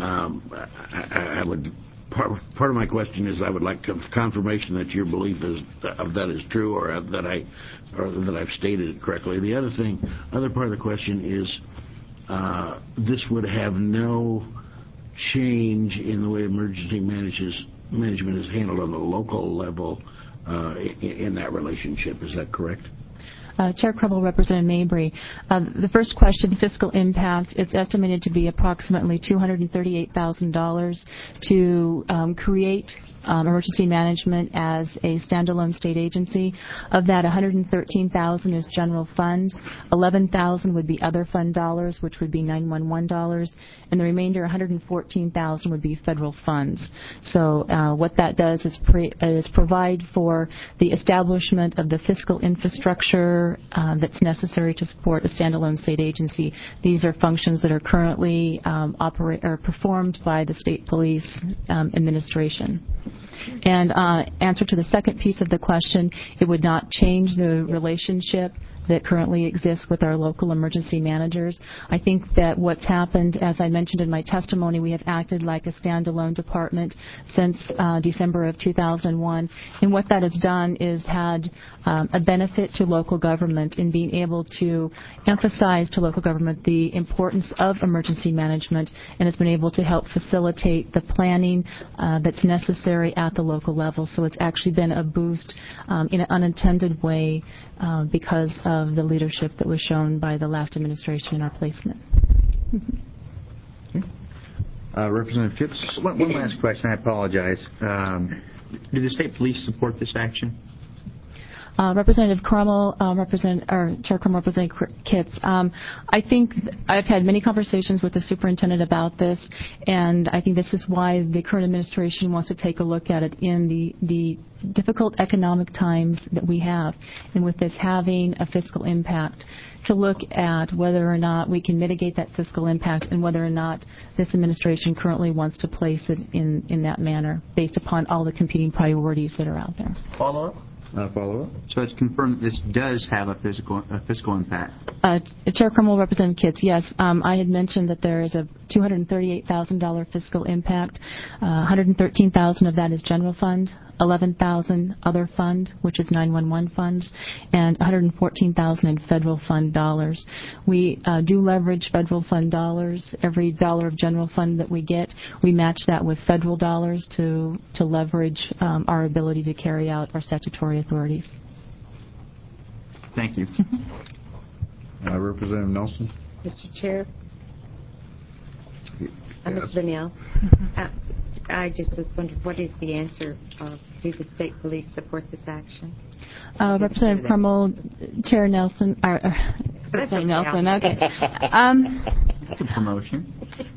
I would. Part of my question is I would like confirmation that your belief is that is true, or that I've stated it correctly. The other part of the question is. This would have no change in the way emergency management is handled on the local level in that relationship. Is that correct? Chair Crummell, Representative Mabry. The first question, fiscal impact, it's estimated to be approximately $238,000 to create emergency management as a standalone state agency. Of that, $113,000 is general fund, $11,000 would be other fund dollars, which would be 911 dollars, and the remainder, $114,000, would be federal funds. So what that does is provide for the establishment of the fiscal infrastructure that's necessary to support a standalone state agency. These are functions that are currently performed by the state police administration. And answer to the second piece of the question, it would not change the relationship that currently exists with our local emergency managers. I think that what's happened, as I mentioned in my testimony, we have acted like a standalone department since December of 2001. And what that has done is had a benefit to local government in being able to emphasize to local government the importance of emergency management, and it's been able to help facilitate the planning that's necessary at the local level. So it's actually been a boost in an unintended way because of the leadership that was shown by the last administration in our placement. Representative Phipps, one last question. I apologize. Do the state police support this action? Representative Crummell, Chair Crummell, Representative Kitts, I think I've had many conversations with the superintendent about this, and I think this is why the current administration wants to take a look at it in the difficult economic times that we have, and with this having a fiscal impact, to look at whether or not we can mitigate that fiscal impact and whether or not this administration currently wants to place it in that manner based upon all the competing priorities that are out there. Follow-up? Follow-up. So it's confirmed that this does have a fiscal impact. Chair Crummell, Representative Kitts, yes. I had mentioned that there is a $238,000 fiscal impact. $113,000 of that is general fund, $11,000 other fund, which is 911 funds, and $114,000 in federal fund dollars. We do leverage federal fund dollars. Every dollar of general fund that we get, we match that with federal dollars to leverage our ability to carry out our statutory authorities. Thank you. Representative Nelson. Mr. Chair. Ms. Vanell. I just was wondering, what is the answer? Do the state police support this action? Representative Crummell, Chair Nelson, Representative Nelson, okay. That's a promotion.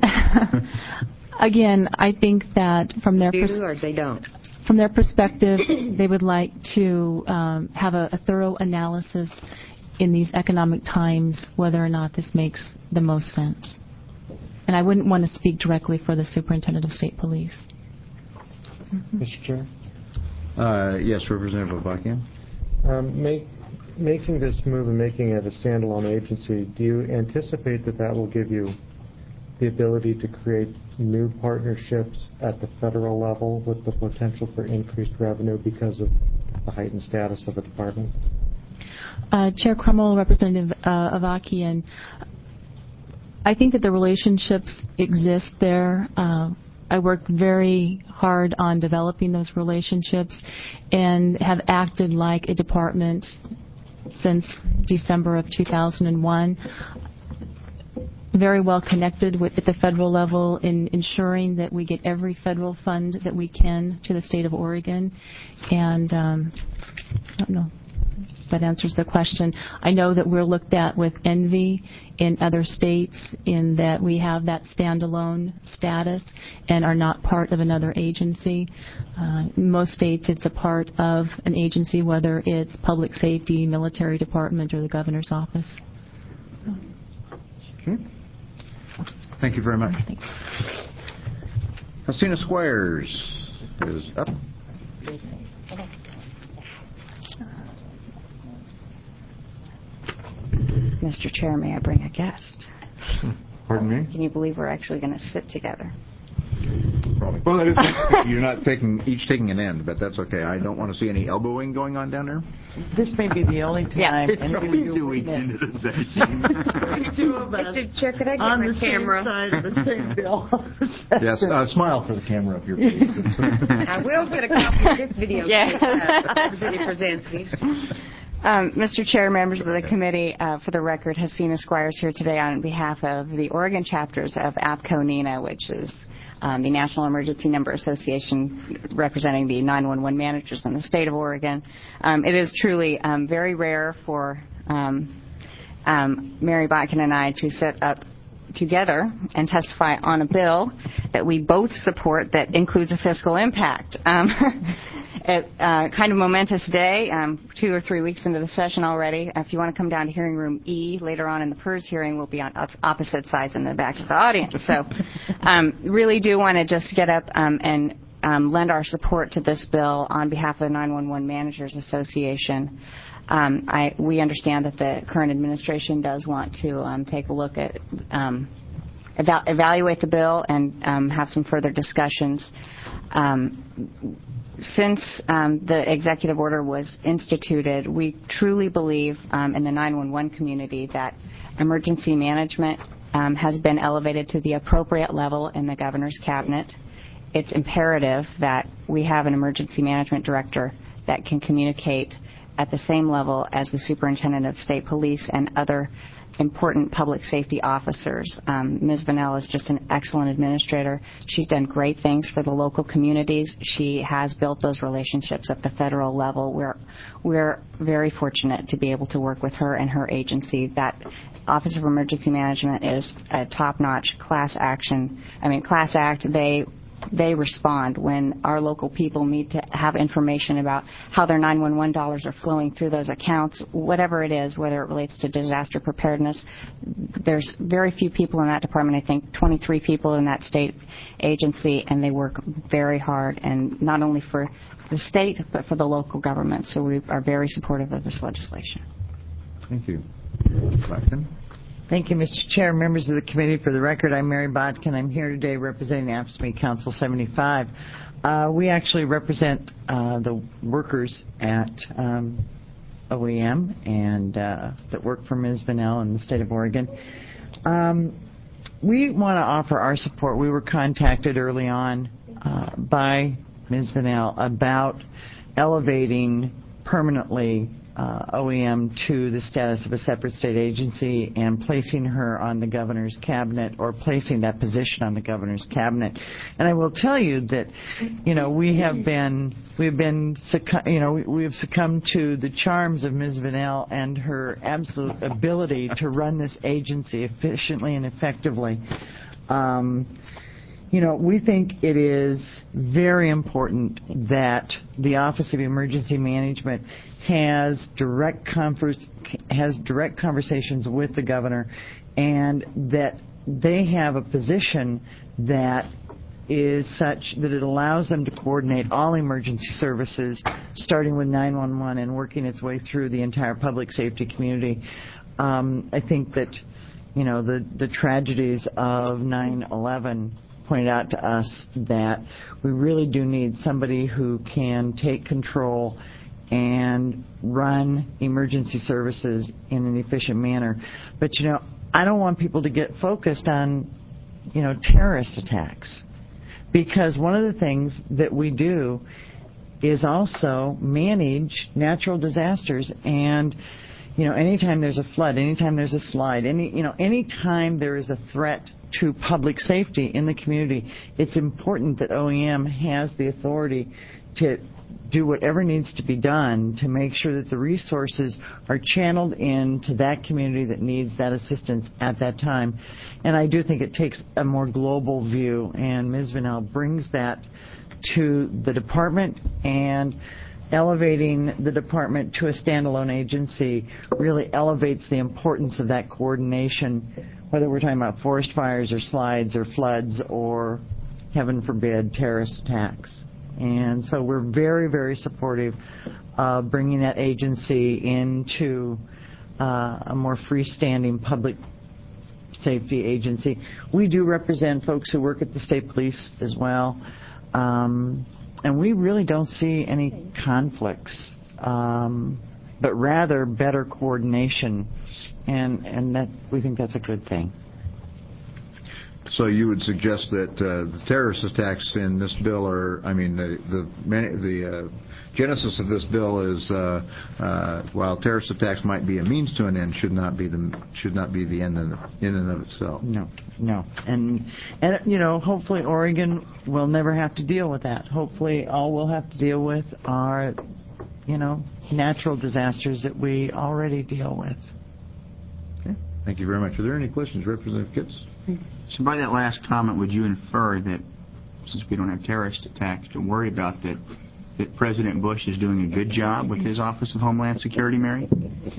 Again, I think that from their or they don't? From their perspective, they would like to have a thorough analysis in these economic times whether or not this makes the most sense. And I wouldn't want to speak directly for the Superintendent of State Police. Mr. Chair? Yes, Representative Avakian. Making this move and making it a standalone agency, do you anticipate that will give you the ability to create new partnerships at the federal level with the potential for increased revenue because of the heightened status of a department? Chair Crummell, Representative Avakian, I think that the relationships exist there. I worked very hard on developing those relationships and have acted like a department since December of 2001. Very well connected at the federal level in ensuring that we get every federal fund that we can to the state of Oregon. And I don't know if that answers the question. I know that we're looked at with envy in other states in that we have that standalone status and are not part of another agency. In most states, it's a part of an agency, whether it's public safety, military department, or the governor's office. Okay. Thank you very much. Alcina Squires is up. Mr. Chair, may I bring a guest? Pardon me? Can you believe we're actually going to sit together? Well, that is, you're not each taking an end, but that's okay. I don't want to see any elbowing going on down there. This may be the only time. It's only 2 weeks into the session. Two of us Mr. Chair, could I get on my the camera? same side of the same bill. Yes, smile for the camera up here, please. I will get a copy of this video. Representative Brzezinski. Mr. Chair, members of the committee, for the record, Hasina Squires here today on behalf of the Oregon chapters of APCO-NENA, which is the National Emergency Number Association representing the 911 managers in the state of Oregon. It is truly very rare for Mary Botkin and I to sit up together and testify on a bill that we both support that includes a fiscal impact. Kind of momentous day, 2 or 3 weeks into the session already. If you want to come down to hearing room E later on in the PERS hearing, we'll be on opposite sides in the back of the audience. So really do want to just get up and lend our support to this bill on behalf of the 911 Managers Association. We understand that the current administration does want to take a look at, evaluate the bill and have some further discussions. Since the executive order was instituted, we truly believe in the 911 community that emergency management has been elevated to the appropriate level in the governor's cabinet. It's imperative that we have an emergency management director that can communicate at the same level as the superintendent of state police and other important public safety officers. Ms. Vanell is just an excellent administrator. She's done great things for the local communities. She has built those relationships at the federal level. We're very fortunate to be able to work with her and her agency. That Office of Emergency Management is a top-notch class act. They respond when our local people need to have information about how their 911 dollars are flowing through those accounts, whatever it is, whether it relates to disaster preparedness. There's very few people in that department, I think 23 people in that state agency, and they work very hard, and not only for the state, but for the local government. So we are very supportive of this legislation. Thank you. Question? Thank you, Mr. Chair, members of the committee. For the record, I'm Mary Bodkin. I'm here today representing AFSCME Council 75. We actually represent the workers at OEM and that work for Ms. Vanell in the state of Oregon. We want to offer our support. We were contacted early on by Ms. Vanell about elevating permanently OEM to the status of a separate state agency and placing her on the governor's cabinet, or placing that position on the governor's cabinet. And I will tell you that, we have succumbed to the charms of Ms. Vanell and her absolute ability to run this agency efficiently and effectively. We think it is very important that the Office of Emergency Management has direct conversations with the governor, and that they have a position that is such that it allows them to coordinate all emergency services, starting with 911 and working its way through the entire public safety community. I think that, the tragedies of 9/11 pointed out to us that we really do need somebody who can take control and run emergency services in an efficient manner. But, I don't want people to get focused on, terrorist attacks. Because one of the things that we do is also manage natural disasters. And, anytime there's a flood, anytime there's a slide, anytime there is a threat to public safety in the community, it's important that OEM has the authority to do whatever needs to be done to make sure that the resources are channeled into that community that needs that assistance at that time. And I do think it takes a more global view, and Ms. Vanell brings that to the department, and elevating the department to a standalone agency really elevates the importance of that coordination, whether we're talking about forest fires or slides or floods or, heaven forbid, terrorist attacks. And so we're very, very supportive of bringing that agency into a more freestanding public safety agency. We do represent folks who work at the state police as well, and we really don't see any conflicts, but rather better coordination, and that we think that's a good thing. So you would suggest that the terrorist attacks in this bill are, the genesis of this bill is, while terrorist attacks might be a means to an end, should not be the end in and of itself. No, and hopefully Oregon will never have to deal with that. Hopefully, all we'll have to deal with are, natural disasters that we already deal with. Okay. Thank you very much. Are there any questions, Representative Kitts? So by that last comment, would you infer that, since we don't have terrorist attacks to worry about, that President Bush is doing a good job with his Office of Homeland Security, Mary?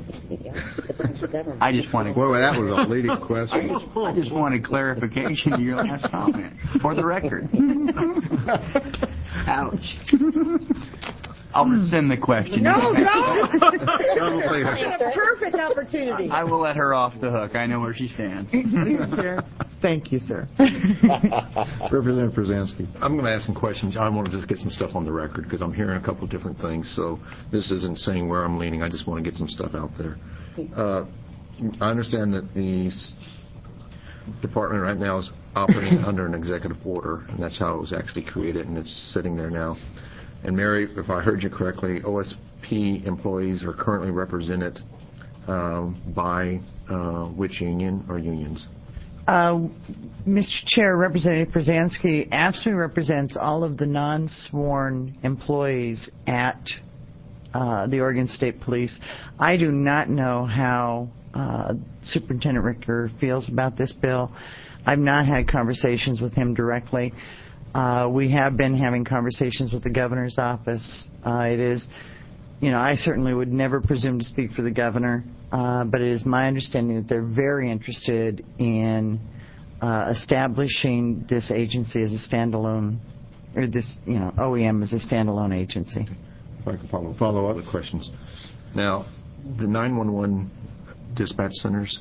I just wanted... Boy, that was a leading question. I just wanted clarification to your last comment, for the record. Ouch. I'll rescind the question. No, no. Probably. Perfect opportunity. I will let her off the hook. I know where she stands. Thank you, sir. Representative Przansky. I'm going to ask some questions. I want to just get some stuff on the record because I'm hearing a couple of different things. So this isn't saying where I'm leaning. I just want to get some stuff out there. I understand that the department right now is operating under an executive order, and that's how it was actually created, and it's sitting there now. And Mary, if I heard you correctly, OSP employees are currently represented by which union or unions? Mr. Chair, Representative Przansky absolutely represents all of the non-sworn employees at the Oregon State Police. I do not know how Superintendent Richter feels about this bill. I've not had conversations with him directly. We have been having conversations with the governor's office. It is, I certainly would never presume to speak for the governor, but it is my understanding that they're very interested in establishing this agency as a standalone, or this, OEM as a standalone agency. If I can follow up with questions. Now, the 911 dispatch centers,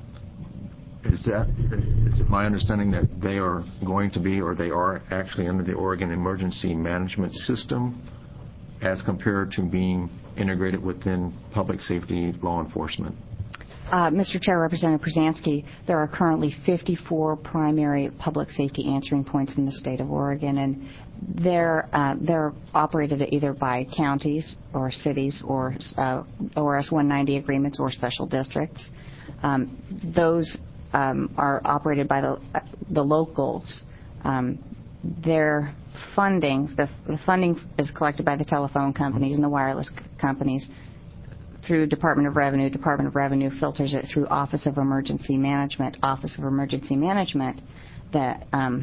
is it my understanding that they are going to be, or they are actually under the Oregon Emergency Management System as compared to being integrated within public safety law enforcement? Mr. Chair, Representative Przansky, there are currently 54 primary public safety answering points in the state of Oregon, and they're operated either by counties or cities or ORS 190 agreements or special districts. Those are operated by the locals. Their funding, the funding is collected by the telephone companies and the wireless companies through Department of Revenue. Department of Revenue filters it through Office of Emergency Management. Office of Emergency Management, the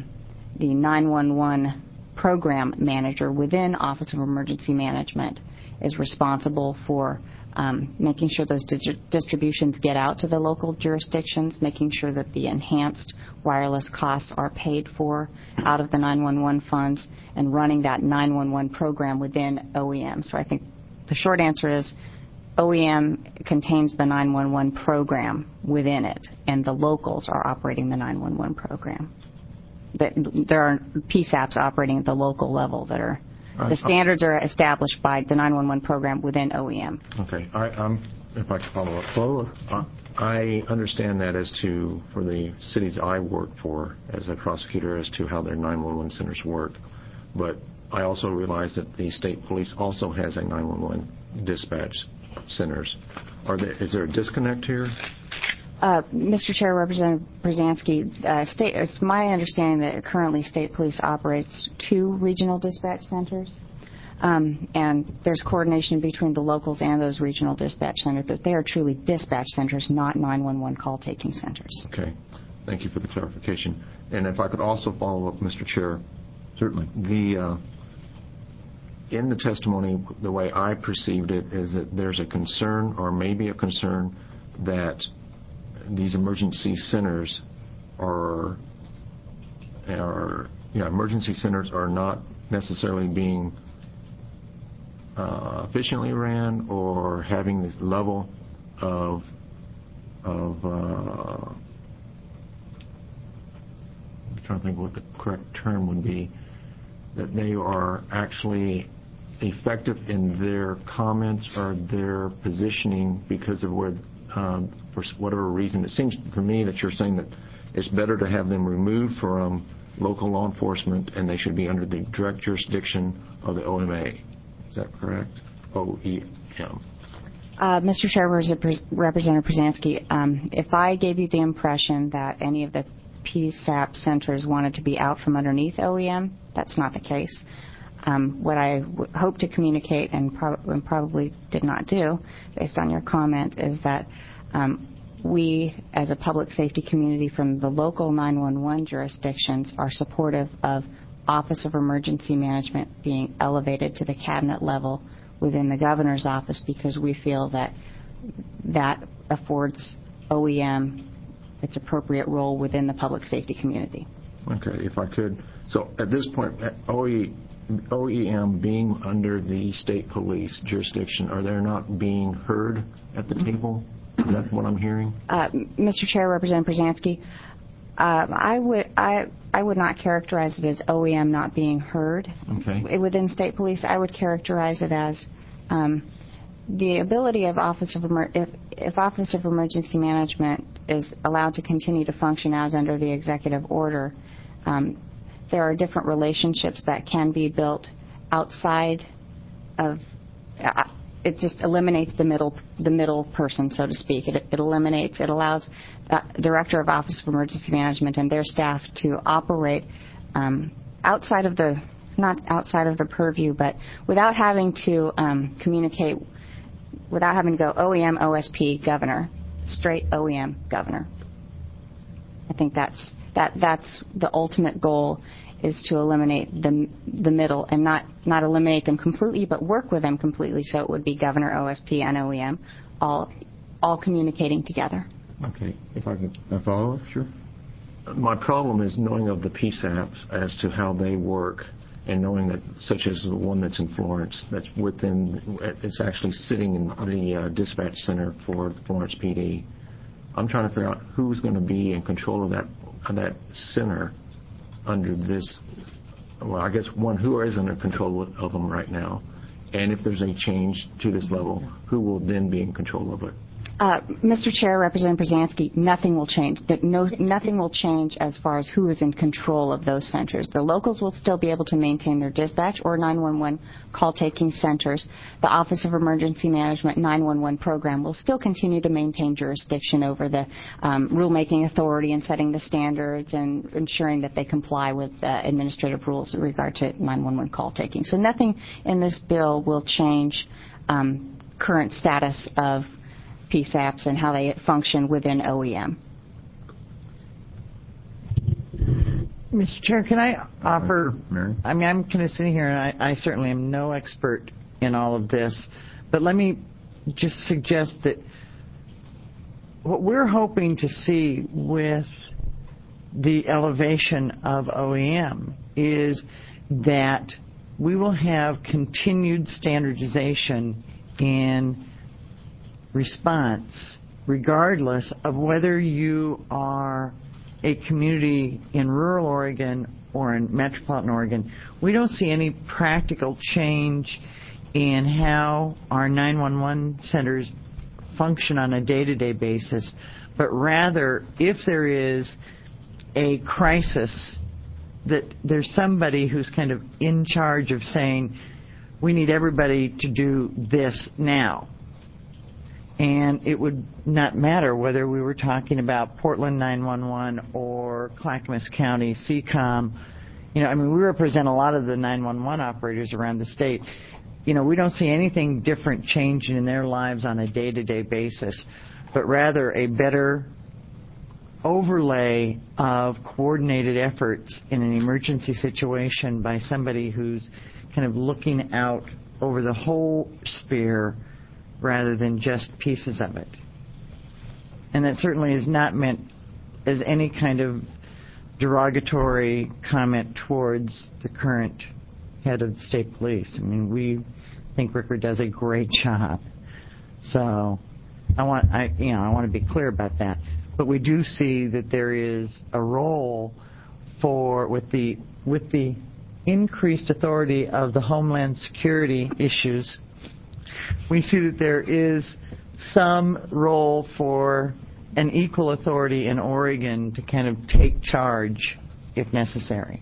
911 program manager within Office of Emergency Management is responsible for making sure those distributions get out to the local jurisdictions, making sure that the enhanced wireless costs are paid for out of the 911 funds, and running that 911 program within OEM. So I think the short answer is OEM contains the 911 program within it, and the locals are operating the 911 program. There are PSAPs operating at the local level that are the standards are established by the 911 program within OEM. Okay. If I can follow up. I understand that as to, for the cities I work for as a prosecutor, as to how their 911 centers work. But I also realize that the state police also has a 911 dispatch centers. Is there a disconnect here? Mr. Chair, Representative Przansky, it's my understanding that currently state police operates 2 regional dispatch centers, and there's coordination between the locals and those regional dispatch centers, but they are truly dispatch centers, not 911 call-taking centers. Okay. Thank you for the clarification. And if I could also follow up, Mr. Chair. Certainly. In the testimony, the way I perceived it is that there's a concern, or maybe a concern, that these emergency centers emergency centers are not necessarily being efficiently ran or having this level of I'm trying to think what the correct term would be, that they are actually effective in their comments or their positioning because of where, for whatever reason. It seems for me that you're saying that it's better to have them removed from local law enforcement and they should be under the direct jurisdiction of the OMA. Is that correct? OEM. Mr. Chair, Representative Przansky, if I gave you the impression that any of the PSAP centers wanted to be out from underneath OEM, that's not the case. What I hope to communicate and probably did not do, based on your comment, is that we, as a public safety community from the local 911 jurisdictions, are supportive of Office of Emergency Management being elevated to the cabinet level within the governor's office, because we feel that that affords OEM its appropriate role within the public safety community. Okay, if I could. So at this point, OEM being under the state police jurisdiction, are they not being heard at the table? Is that what I'm hearing? Mr. Chair, Representative Brzezinski, I would not characterize it as OEM not being heard within state police. I would characterize it as the ability of if Office of Emergency Management is allowed to continue to function as under the executive order, there are different relationships that can be built outside of. It just eliminates the middle person, so to speak. It allows the Director of Office of Emergency Management and their staff to operate outside of the purview, but without having to communicate, without having to go OEM, OSP, governor, straight OEM, governor. I think that's the ultimate goal, is to eliminate the middle, and not eliminate them completely, but work with them completely, so it would be governor, OSP, and OEM all communicating together. Okay. If I can follow up, sure. My problem is knowing of the PSAPs as to how they work, and knowing that, such as the one that's in Florence, that's it's actually sitting in the dispatch center for Florence PD. I'm trying to figure out who's going to be in control of that center under this. Well, I guess who is under control of them right now, and if there's a change to this level, who will then be in control of it? Mr. Chair, Representative Brzezinski, nothing will change. Nothing will change as far as who is in control of those centers. The locals will still be able to maintain their dispatch or 911 call-taking centers. The Office of Emergency Management 911 program will still continue to maintain jurisdiction over the rulemaking authority and setting the standards and ensuring that they comply with administrative rules in regard to 911 call-taking. So nothing in this bill will change current status of PSAPs and how they function within OEM. Mr. Chair, can I offer, I mean, I'm kind of sitting here, and I certainly am no expert in all of this, but let me just suggest that what we're hoping to see with the elevation of OEM is that we will have continued standardization in response, regardless of whether you are a community in rural Oregon or in metropolitan Oregon. We don't see any practical change in how our 911 centers function on a day-to-day basis, but rather, if there is a crisis, that there's somebody who's kind of in charge of saying, we need everybody to do this now. And it would not matter whether we were talking about Portland 911 or Clackamas County, CCOM. You know, I mean, we represent a lot of the 911 operators around the state. You know, we don't see anything different changing in their lives on a day-to-day basis, but rather a better overlay of coordinated efforts in an emergency situation by somebody who's kind of looking out over the whole sphere rather than just pieces of it. And that certainly is not meant as any kind of derogatory comment towards the current head of the state police. I mean, we think Ricker does a great job. So I want to be clear about that. But we do see that there is a role with the increased authority of the Homeland Security issues. We see that there is some role for an equal authority in Oregon to kind of take charge if necessary.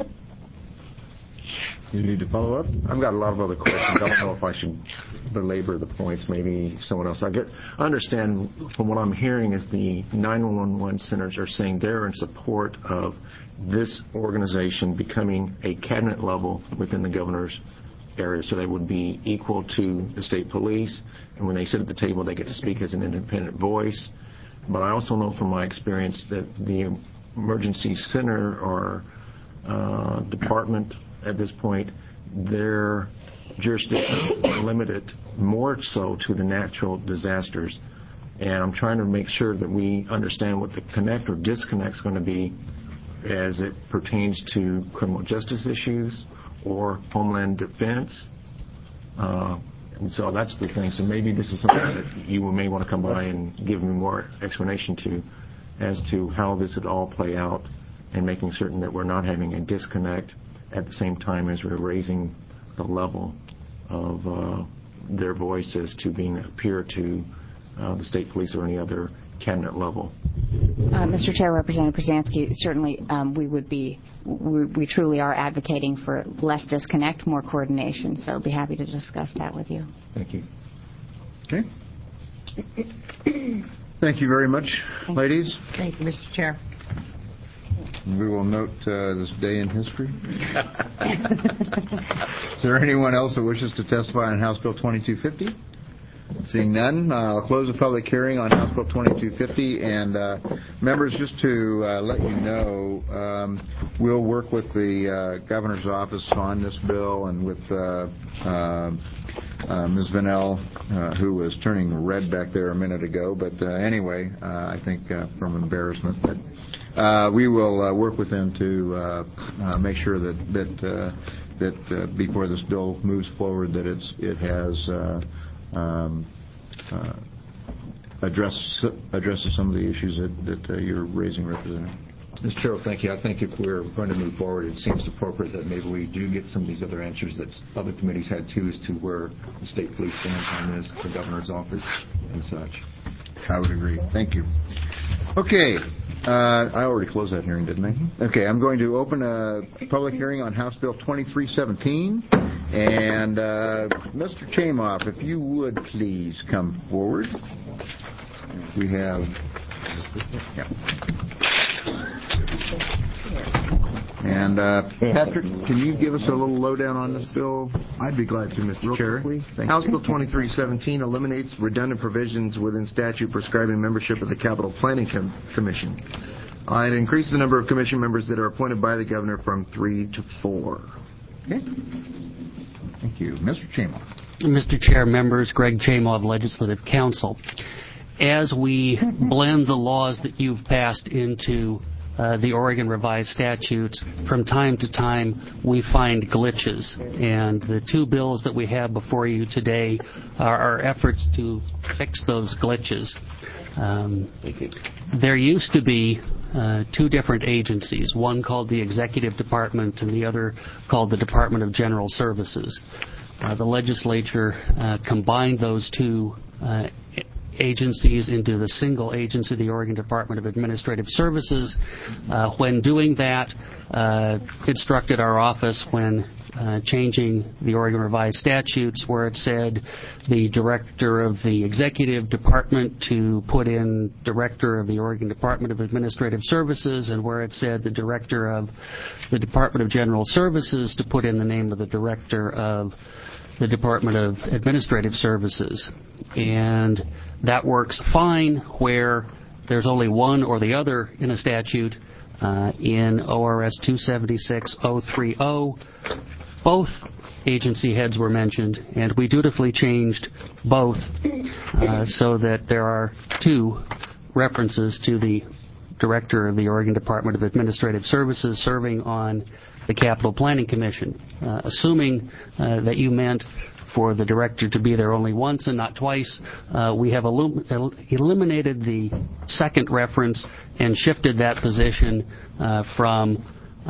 You need to follow up? I've got a lot of other questions. I don't know if I should belabor the points. Maybe someone else. I understand from what I'm hearing is the 911 centers are saying they're in support of this organization becoming a cabinet level within the governor's area, so they would be equal to the state police, and when they sit at the table they get to speak as an independent voice. But I also know from my experience that the emergency center or department at this point, their jurisdiction is limited more so to the natural disasters, and I'm trying to make sure that we understand what the connect or disconnect is going to be as it pertains to criminal justice issues or Homeland Defense. And so that's the thing. So maybe this is something that you may want to come by and give me more explanation to as to how this would all play out and making certain that we're not having a disconnect at the same time as we're raising the level of their voices to being a peer to the state police or any other cabinet level. Mr. Chair, Representative Brzezinski, certainly we truly are advocating for less disconnect, more coordination, so I'll be happy to discuss that with you. Thank you. Okay. Thank you very much, ladies. Thank you, Mr. Chair. We will note this day in history. Is there anyone else that wishes to testify on House Bill 2250? Seeing none, I'll close the public hearing on House Bill 2250. And members, just to let you know, we'll work with the governor's office on this bill and with Ms. Vanell, who was turning red back there a minute ago. But anyway, I think from embarrassment, but we will work with them to make sure that before this bill moves forward, that it has addresses some of the issues that you're raising, Representative. Mr. Chair, thank you. I think if we're going to move forward, it seems appropriate that maybe we do get some of these other answers that other committees had too, as to where the state police stands on this, the governor's office, and such. I would agree. Thank you. Okay. I already closed that hearing, didn't I? Okay, I'm going to open a public hearing on House Bill 2317. And Mr. Chamoff, if you would please come forward. We have... Yeah. And Patrick, can you give us a little lowdown on this bill? I'd be glad to, Mr. Chair. House Bill 2317 eliminates redundant provisions within statute prescribing membership of the Capital Planning Commission. It increases the number of commission members that are appointed by the governor from 3 to 4. Okay. Thank you. Mr. Chamoff. Mr. Chair, members, Greg Chamoff, Legislative Counsel. As we blend the laws that you've passed into the Oregon Revised Statutes, from time to time we find glitches. And the two bills that we have before you today are our efforts to fix those glitches. There used to be two different agencies, one called the Executive Department and the other called the Department of General Services. The legislature combined those two agencies into the single agency, the Oregon Department of Administrative Services. When doing that, instructed our office when changing the Oregon Revised Statutes where it said the director of the Executive Department to put in director of the Oregon Department of Administrative Services, and where it said the director of the Department of General Services to put in the name of the director of the Department of Administrative Services. And that works fine where there's only one or the other in a statute. In ORS 276.030, both agency heads were mentioned, and we dutifully changed both so that there are two references to the director of the Oregon Department of Administrative Services serving on the Capital Planning Commission. Assuming that you meant for the director to be there only once and not twice, we have eliminated the second reference and shifted that position from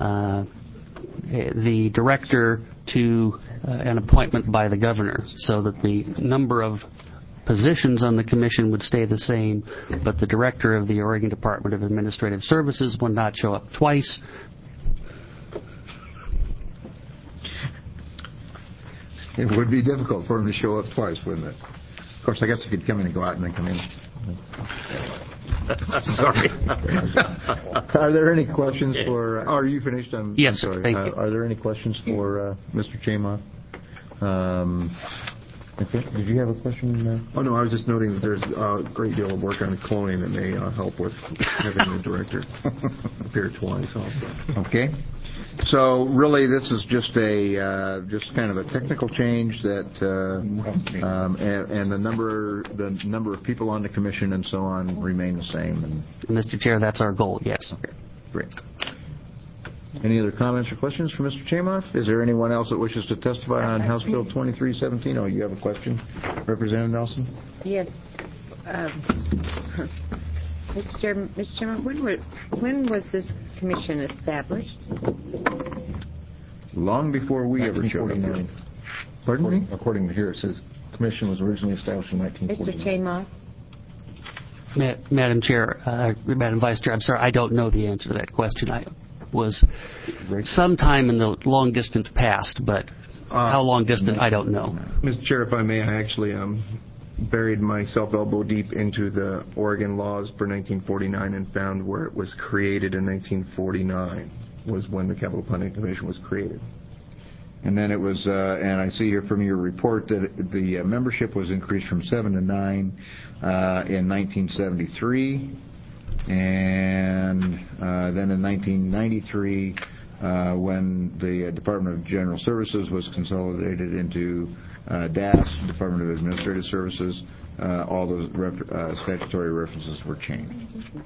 the director to an appointment by the governor, so that the number of positions on the commission would stay the same, but the director of the Oregon Department of Administrative Services would not show up twice. It would be difficult for him to show up twice, wouldn't it? Of course, I guess he could come in and go out and then come in. Sorry. Are there any questions for... Are you finished? Yes, sir. Thank you. Are there any questions for Mr. Chamoff? Okay. Did you have a question? Oh, no, I was just noting that there's a great deal of work on cloning that may help with having the director appear twice also. Okay. So really, this is just kind of a technical change that, and the number of people on the commission and so on remain the same. Mr. Chair, that's our goal. Yes. Okay. Great. Any other comments or questions for Mr. Chamoff? Is there anyone else that wishes to testify on House Bill 2317? Oh, you have a question, Representative Nelson? Yes. Mr. Chairman, when was this commission established? Long before we ever showed up here. Pardon me? According to here, it says commission was originally established in 1949. Mr. Chamoff? Madam Chair, Madam Vice Chair, I'm sorry, I don't know the answer to that question. I was sometime in the long distant past, but how long distant, I don't know. Mr. Chair, if I may, I actually buried myself elbow deep into the Oregon laws for 1949 and found where it was created in 1949 was when the Capital Planning Commission was created. And then it was, and I see here from your report that the membership was increased from 7 to 9 in 1973, and then in 1993, when the Department of General Services was consolidated into DAS, Department of Administrative Services, all those statutory references were changed.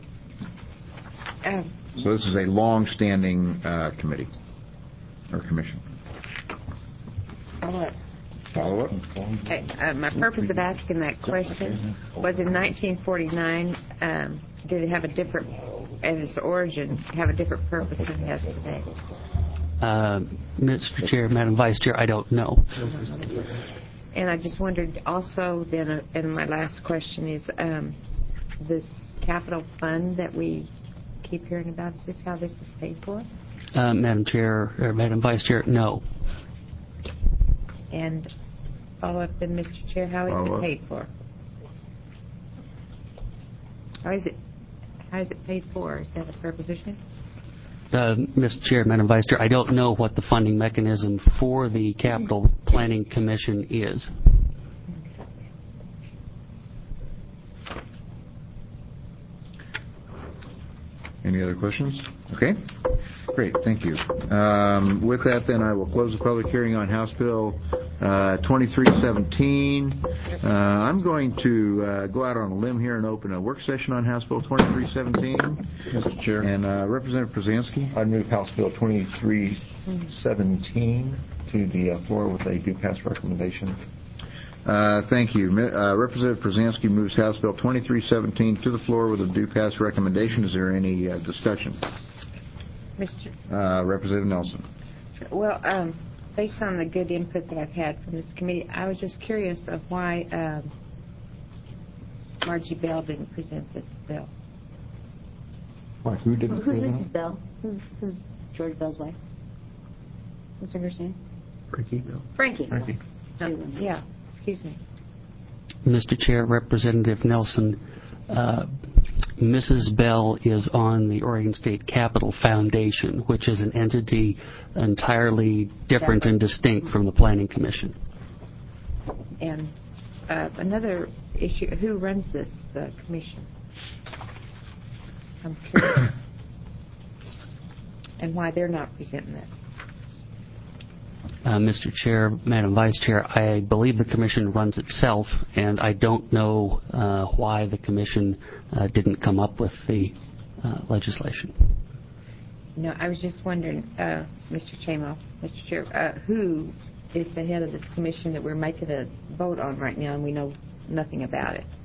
So this is a long-standing committee or commission. Follow up. My purpose of asking that question was in 1949, did it have a different, at its origin, have a different purpose than it has today? Mr. Chair, Madam Vice Chair, I don't know. And I just wondered also then, and my last question is, this capital fund that we keep hearing about, is this how this is paid for? Madam Chair, or Madam Vice Chair, no. And follow up then, Mr. Chair, how is it paid for? How is it paid for? Is that a preposition? Mr. Chair, Madam Vice Chair, I don't know what the funding mechanism for the Capital Planning Commission is. Any other questions? Okay. Great. Thank you. With that, then, I will close the public hearing on House Bill 2317. I'm going to go out on a limb here and open a work session on House Bill 2317. Mr. Chair. And Representative Przansky. I'd move House Bill 2317 to the floor with a due pass recommendation. Thank you. Representative Przansky moves House Bill 2317 to the floor with a due pass recommendation. Is there any discussion? Representative Nelson. Well, based on the good input that I've had from this committee, I was just curious of why Margie Bell didn't present this bill. Why? Who didn't? Who's Mrs. Bell? Who's George Bell's wife? What's her name? Frankie Bell. Frankie. Yeah. Excuse me. Mr. Chair, Representative Nelson, Mrs. Bell is on the Oregon State Capitol Foundation, which is an entity entirely different and distinct from the Planning Commission. And another issue, who runs this commission? I'm curious. And why they're not presenting this? Mr. Chair, Madam Vice Chair, I believe the Commission runs itself, and I don't know why the Commission didn't come up with the legislation. No, I was just wondering, Mr. Chamoff, Mr. Chair, who is the head of this commission that we're making a vote on right now, and we know nothing about it?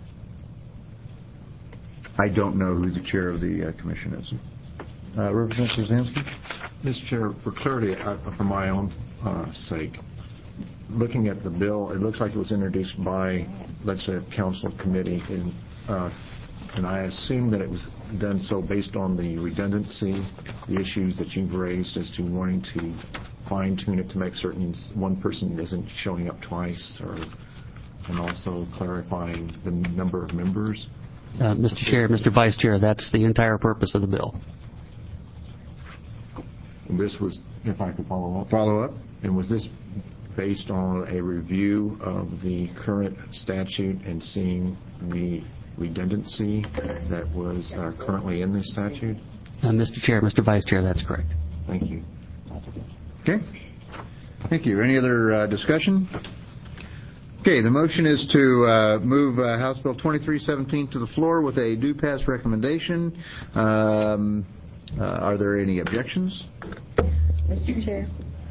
I don't know who the chair of the commission is. Representative Przansky? Mr. Chair, for clarity, for my own sake, looking at the bill, it looks like it was introduced by legislative council committee, and I assume that it was done so based on the redundancy, the issues that you've raised as to wanting to fine-tune it to make certain one person isn't showing up twice, and also clarifying the number of members. Mr. Chair, Mr. Vice Chair, that's the entire purpose of the bill. And this was, if I could follow up. Follow up. And was this based on a review of the current statute and seeing the redundancy that was currently in the statute? Mr. Chair, Mr. Vice Chair, that's correct. Thank you. Okay. Thank you. Any other discussion? Okay, the motion is to move House Bill 2317 to the floor with a due pass recommendation. Are there any objections? Mr. Chair,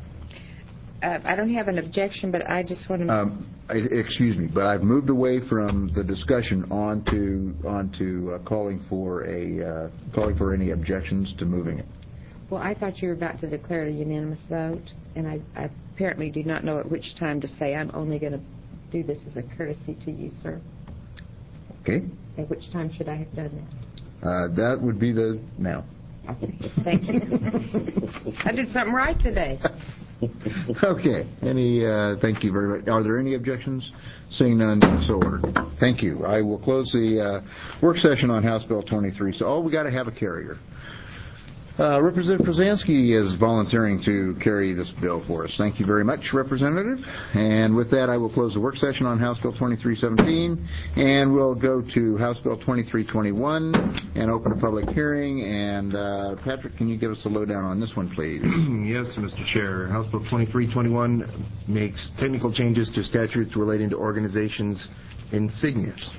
I don't have an objection, but I just want to... Excuse me, but I've moved away from the discussion onto calling for any objections to moving it. Well, I thought you were about to declare a unanimous vote, and I apparently do not know at which time to say I'm only going to do this as a courtesy to you, sir. Okay. At which time should I have done that? That would be the now. Okay. Thank you. I did something right today. Okay. Thank you very much. Are there any objections? Seeing none, so ordered. Thank you. I will close the work session on House Bill 23. So, we got to have a carrier. Representative Przansky is volunteering to carry this bill for us. Thank you very much, Representative. And with that, I will close the work session on House Bill 2317, and we'll go to House Bill 2321 and open a public hearing. And Patrick, can you give us a lowdown on this one, please? Yes, Mr. Chair. House Bill 2321 makes technical changes to statutes relating to organizations' insignias.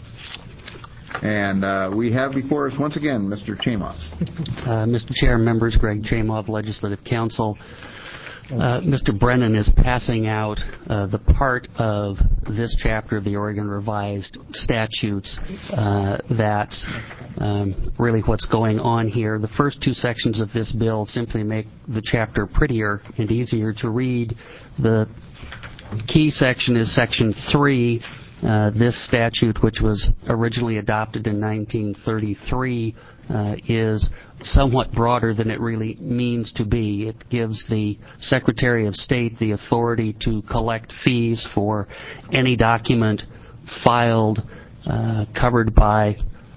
And we have before us, once again, Mr. Chamoff. Mr. Chair, members, Greg Chamoff, Legislative Counsel. Mr. Brennan is passing out the part of this chapter of the Oregon Revised Statutes that's really what's going on here. The first two sections of this bill simply make the chapter prettier and easier to read. The key section is Section 3. This statute, which was originally adopted in 1933, is somewhat broader than it really means to be. It gives the Secretary of State the authority to collect fees for any document filed covered by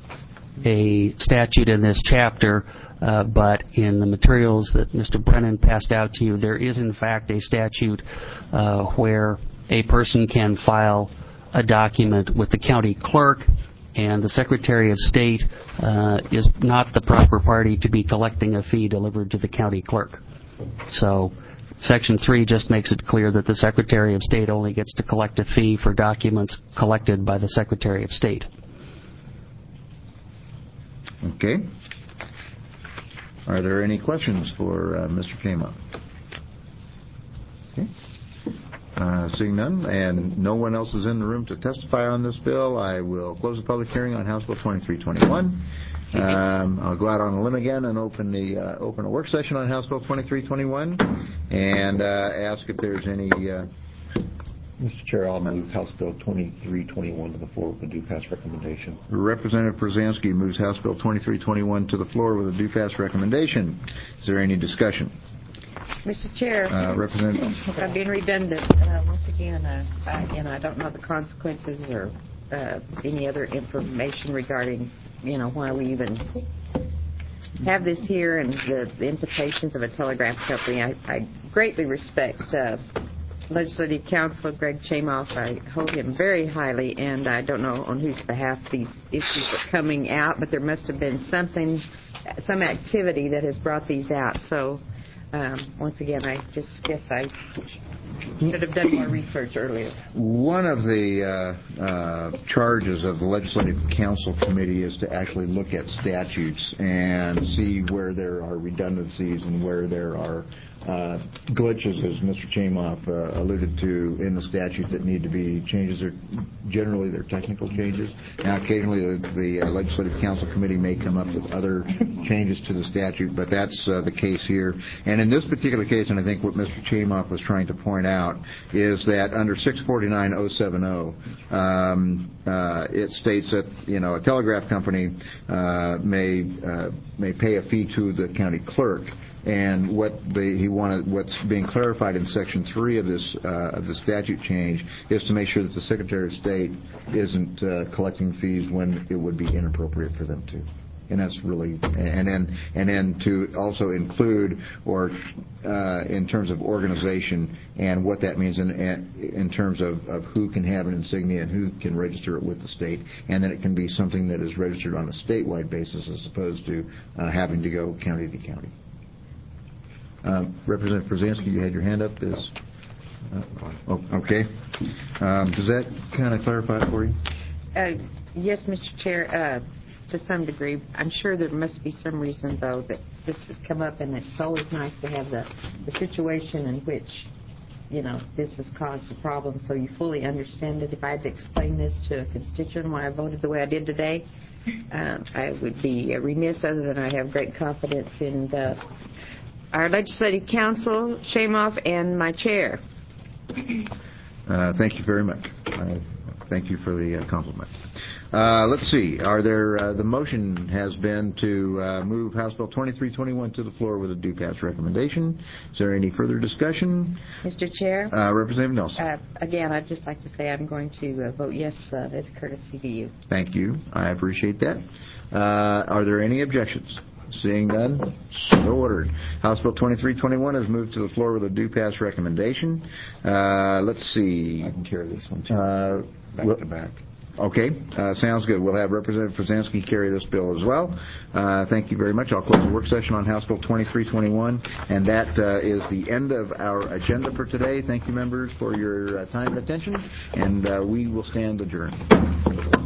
a statute in this chapter. But in the materials that Mr. Brennan passed out to you, there is in fact a statute where a person can file a document with the county clerk, and the Secretary of State is not the proper party to be collecting a fee delivered to the county clerk. So Section 3 just makes it clear that the Secretary of State only gets to collect a fee for documents collected by the Secretary of State. Okay. Are there any questions for Mr. Chamoff? Okay. Seeing none, and no one else is in the room to testify on this bill, I will close the public hearing on House Bill 2321. I'll go out on a limb again and open a work session on House Bill 2321, and ask if there's any... Mr. Chair, I'll move House Bill 2321 to the floor with a due pass recommendation. Representative Przansky moves House Bill 2321 to the floor with a due pass recommendation. Is there any discussion? Mr. Chair, Representative. I'm being redundant. Once again, I don't know the consequences or any other information regarding, why we even have this here and the implications of a telegraph company. I greatly respect Legislative Counsel Greg Chamoff. I hold him very highly, and I don't know on whose behalf these issues are coming out, but there must have been some activity that has brought these out. So, once again, I just guess I should have done more research earlier. One of the charges of the Legislative Counsel Committee is to actually look at statutes and see where there are redundancies and where there are glitches, as Mr. Chamoff alluded to, in the statute that need to be changes. Generally, they're technical changes. Now, occasionally, the Legislative Counsel Committee may come up with other changes to the statute, but that's the case here. And in this particular case, and I think what Mr. Chamoff was trying to point out, is that under 649.070, it states that a telegraph company may pay a fee to the county clerk. And what's being clarified in Section 3 of the statute change is to make sure that the Secretary of State isn't collecting fees when it would be inappropriate for them to. And that's really, and then to also include, or in terms of organization and what that means in terms of who can have an insignia and who can register it with the state, and then it can be something that is registered on a statewide basis as opposed to having to go county to county. Representative Przansky, you had your hand up. Okay. Does that kind of clarify it for you? Yes, Mr. Chair. to some degree. I'm sure there must be some reason, though, that this has come up, and it's always nice to have the situation in which, this has caused a problem, so you fully understand it. If I had to explain this to a constituent why I voted the way I did today, I would be remiss, other than I have great confidence in our Legislative Council, Shamoff, and my chair. Thank you very much. Thank you for the compliment. Let's see. The motion has been to move House Bill 2321 to the floor with a due pass recommendation. Is there any further discussion? Mr. Chair? Representative Nelson. Again, I'd just like to say I'm going to vote yes as a courtesy to you. Thank you. I appreciate that. Are there any objections? Seeing none, so ordered. House Bill 2321 is moved to the floor with a due pass recommendation. Let's see. I can carry this one too. Back to back. Okay, sounds good. We'll have Representative Przanski carry this bill as well. Thank you very much. I'll close the work session on House Bill 2321, and that is the end of our agenda for today. Thank you, members, for your time and attention, and we will stand adjourned.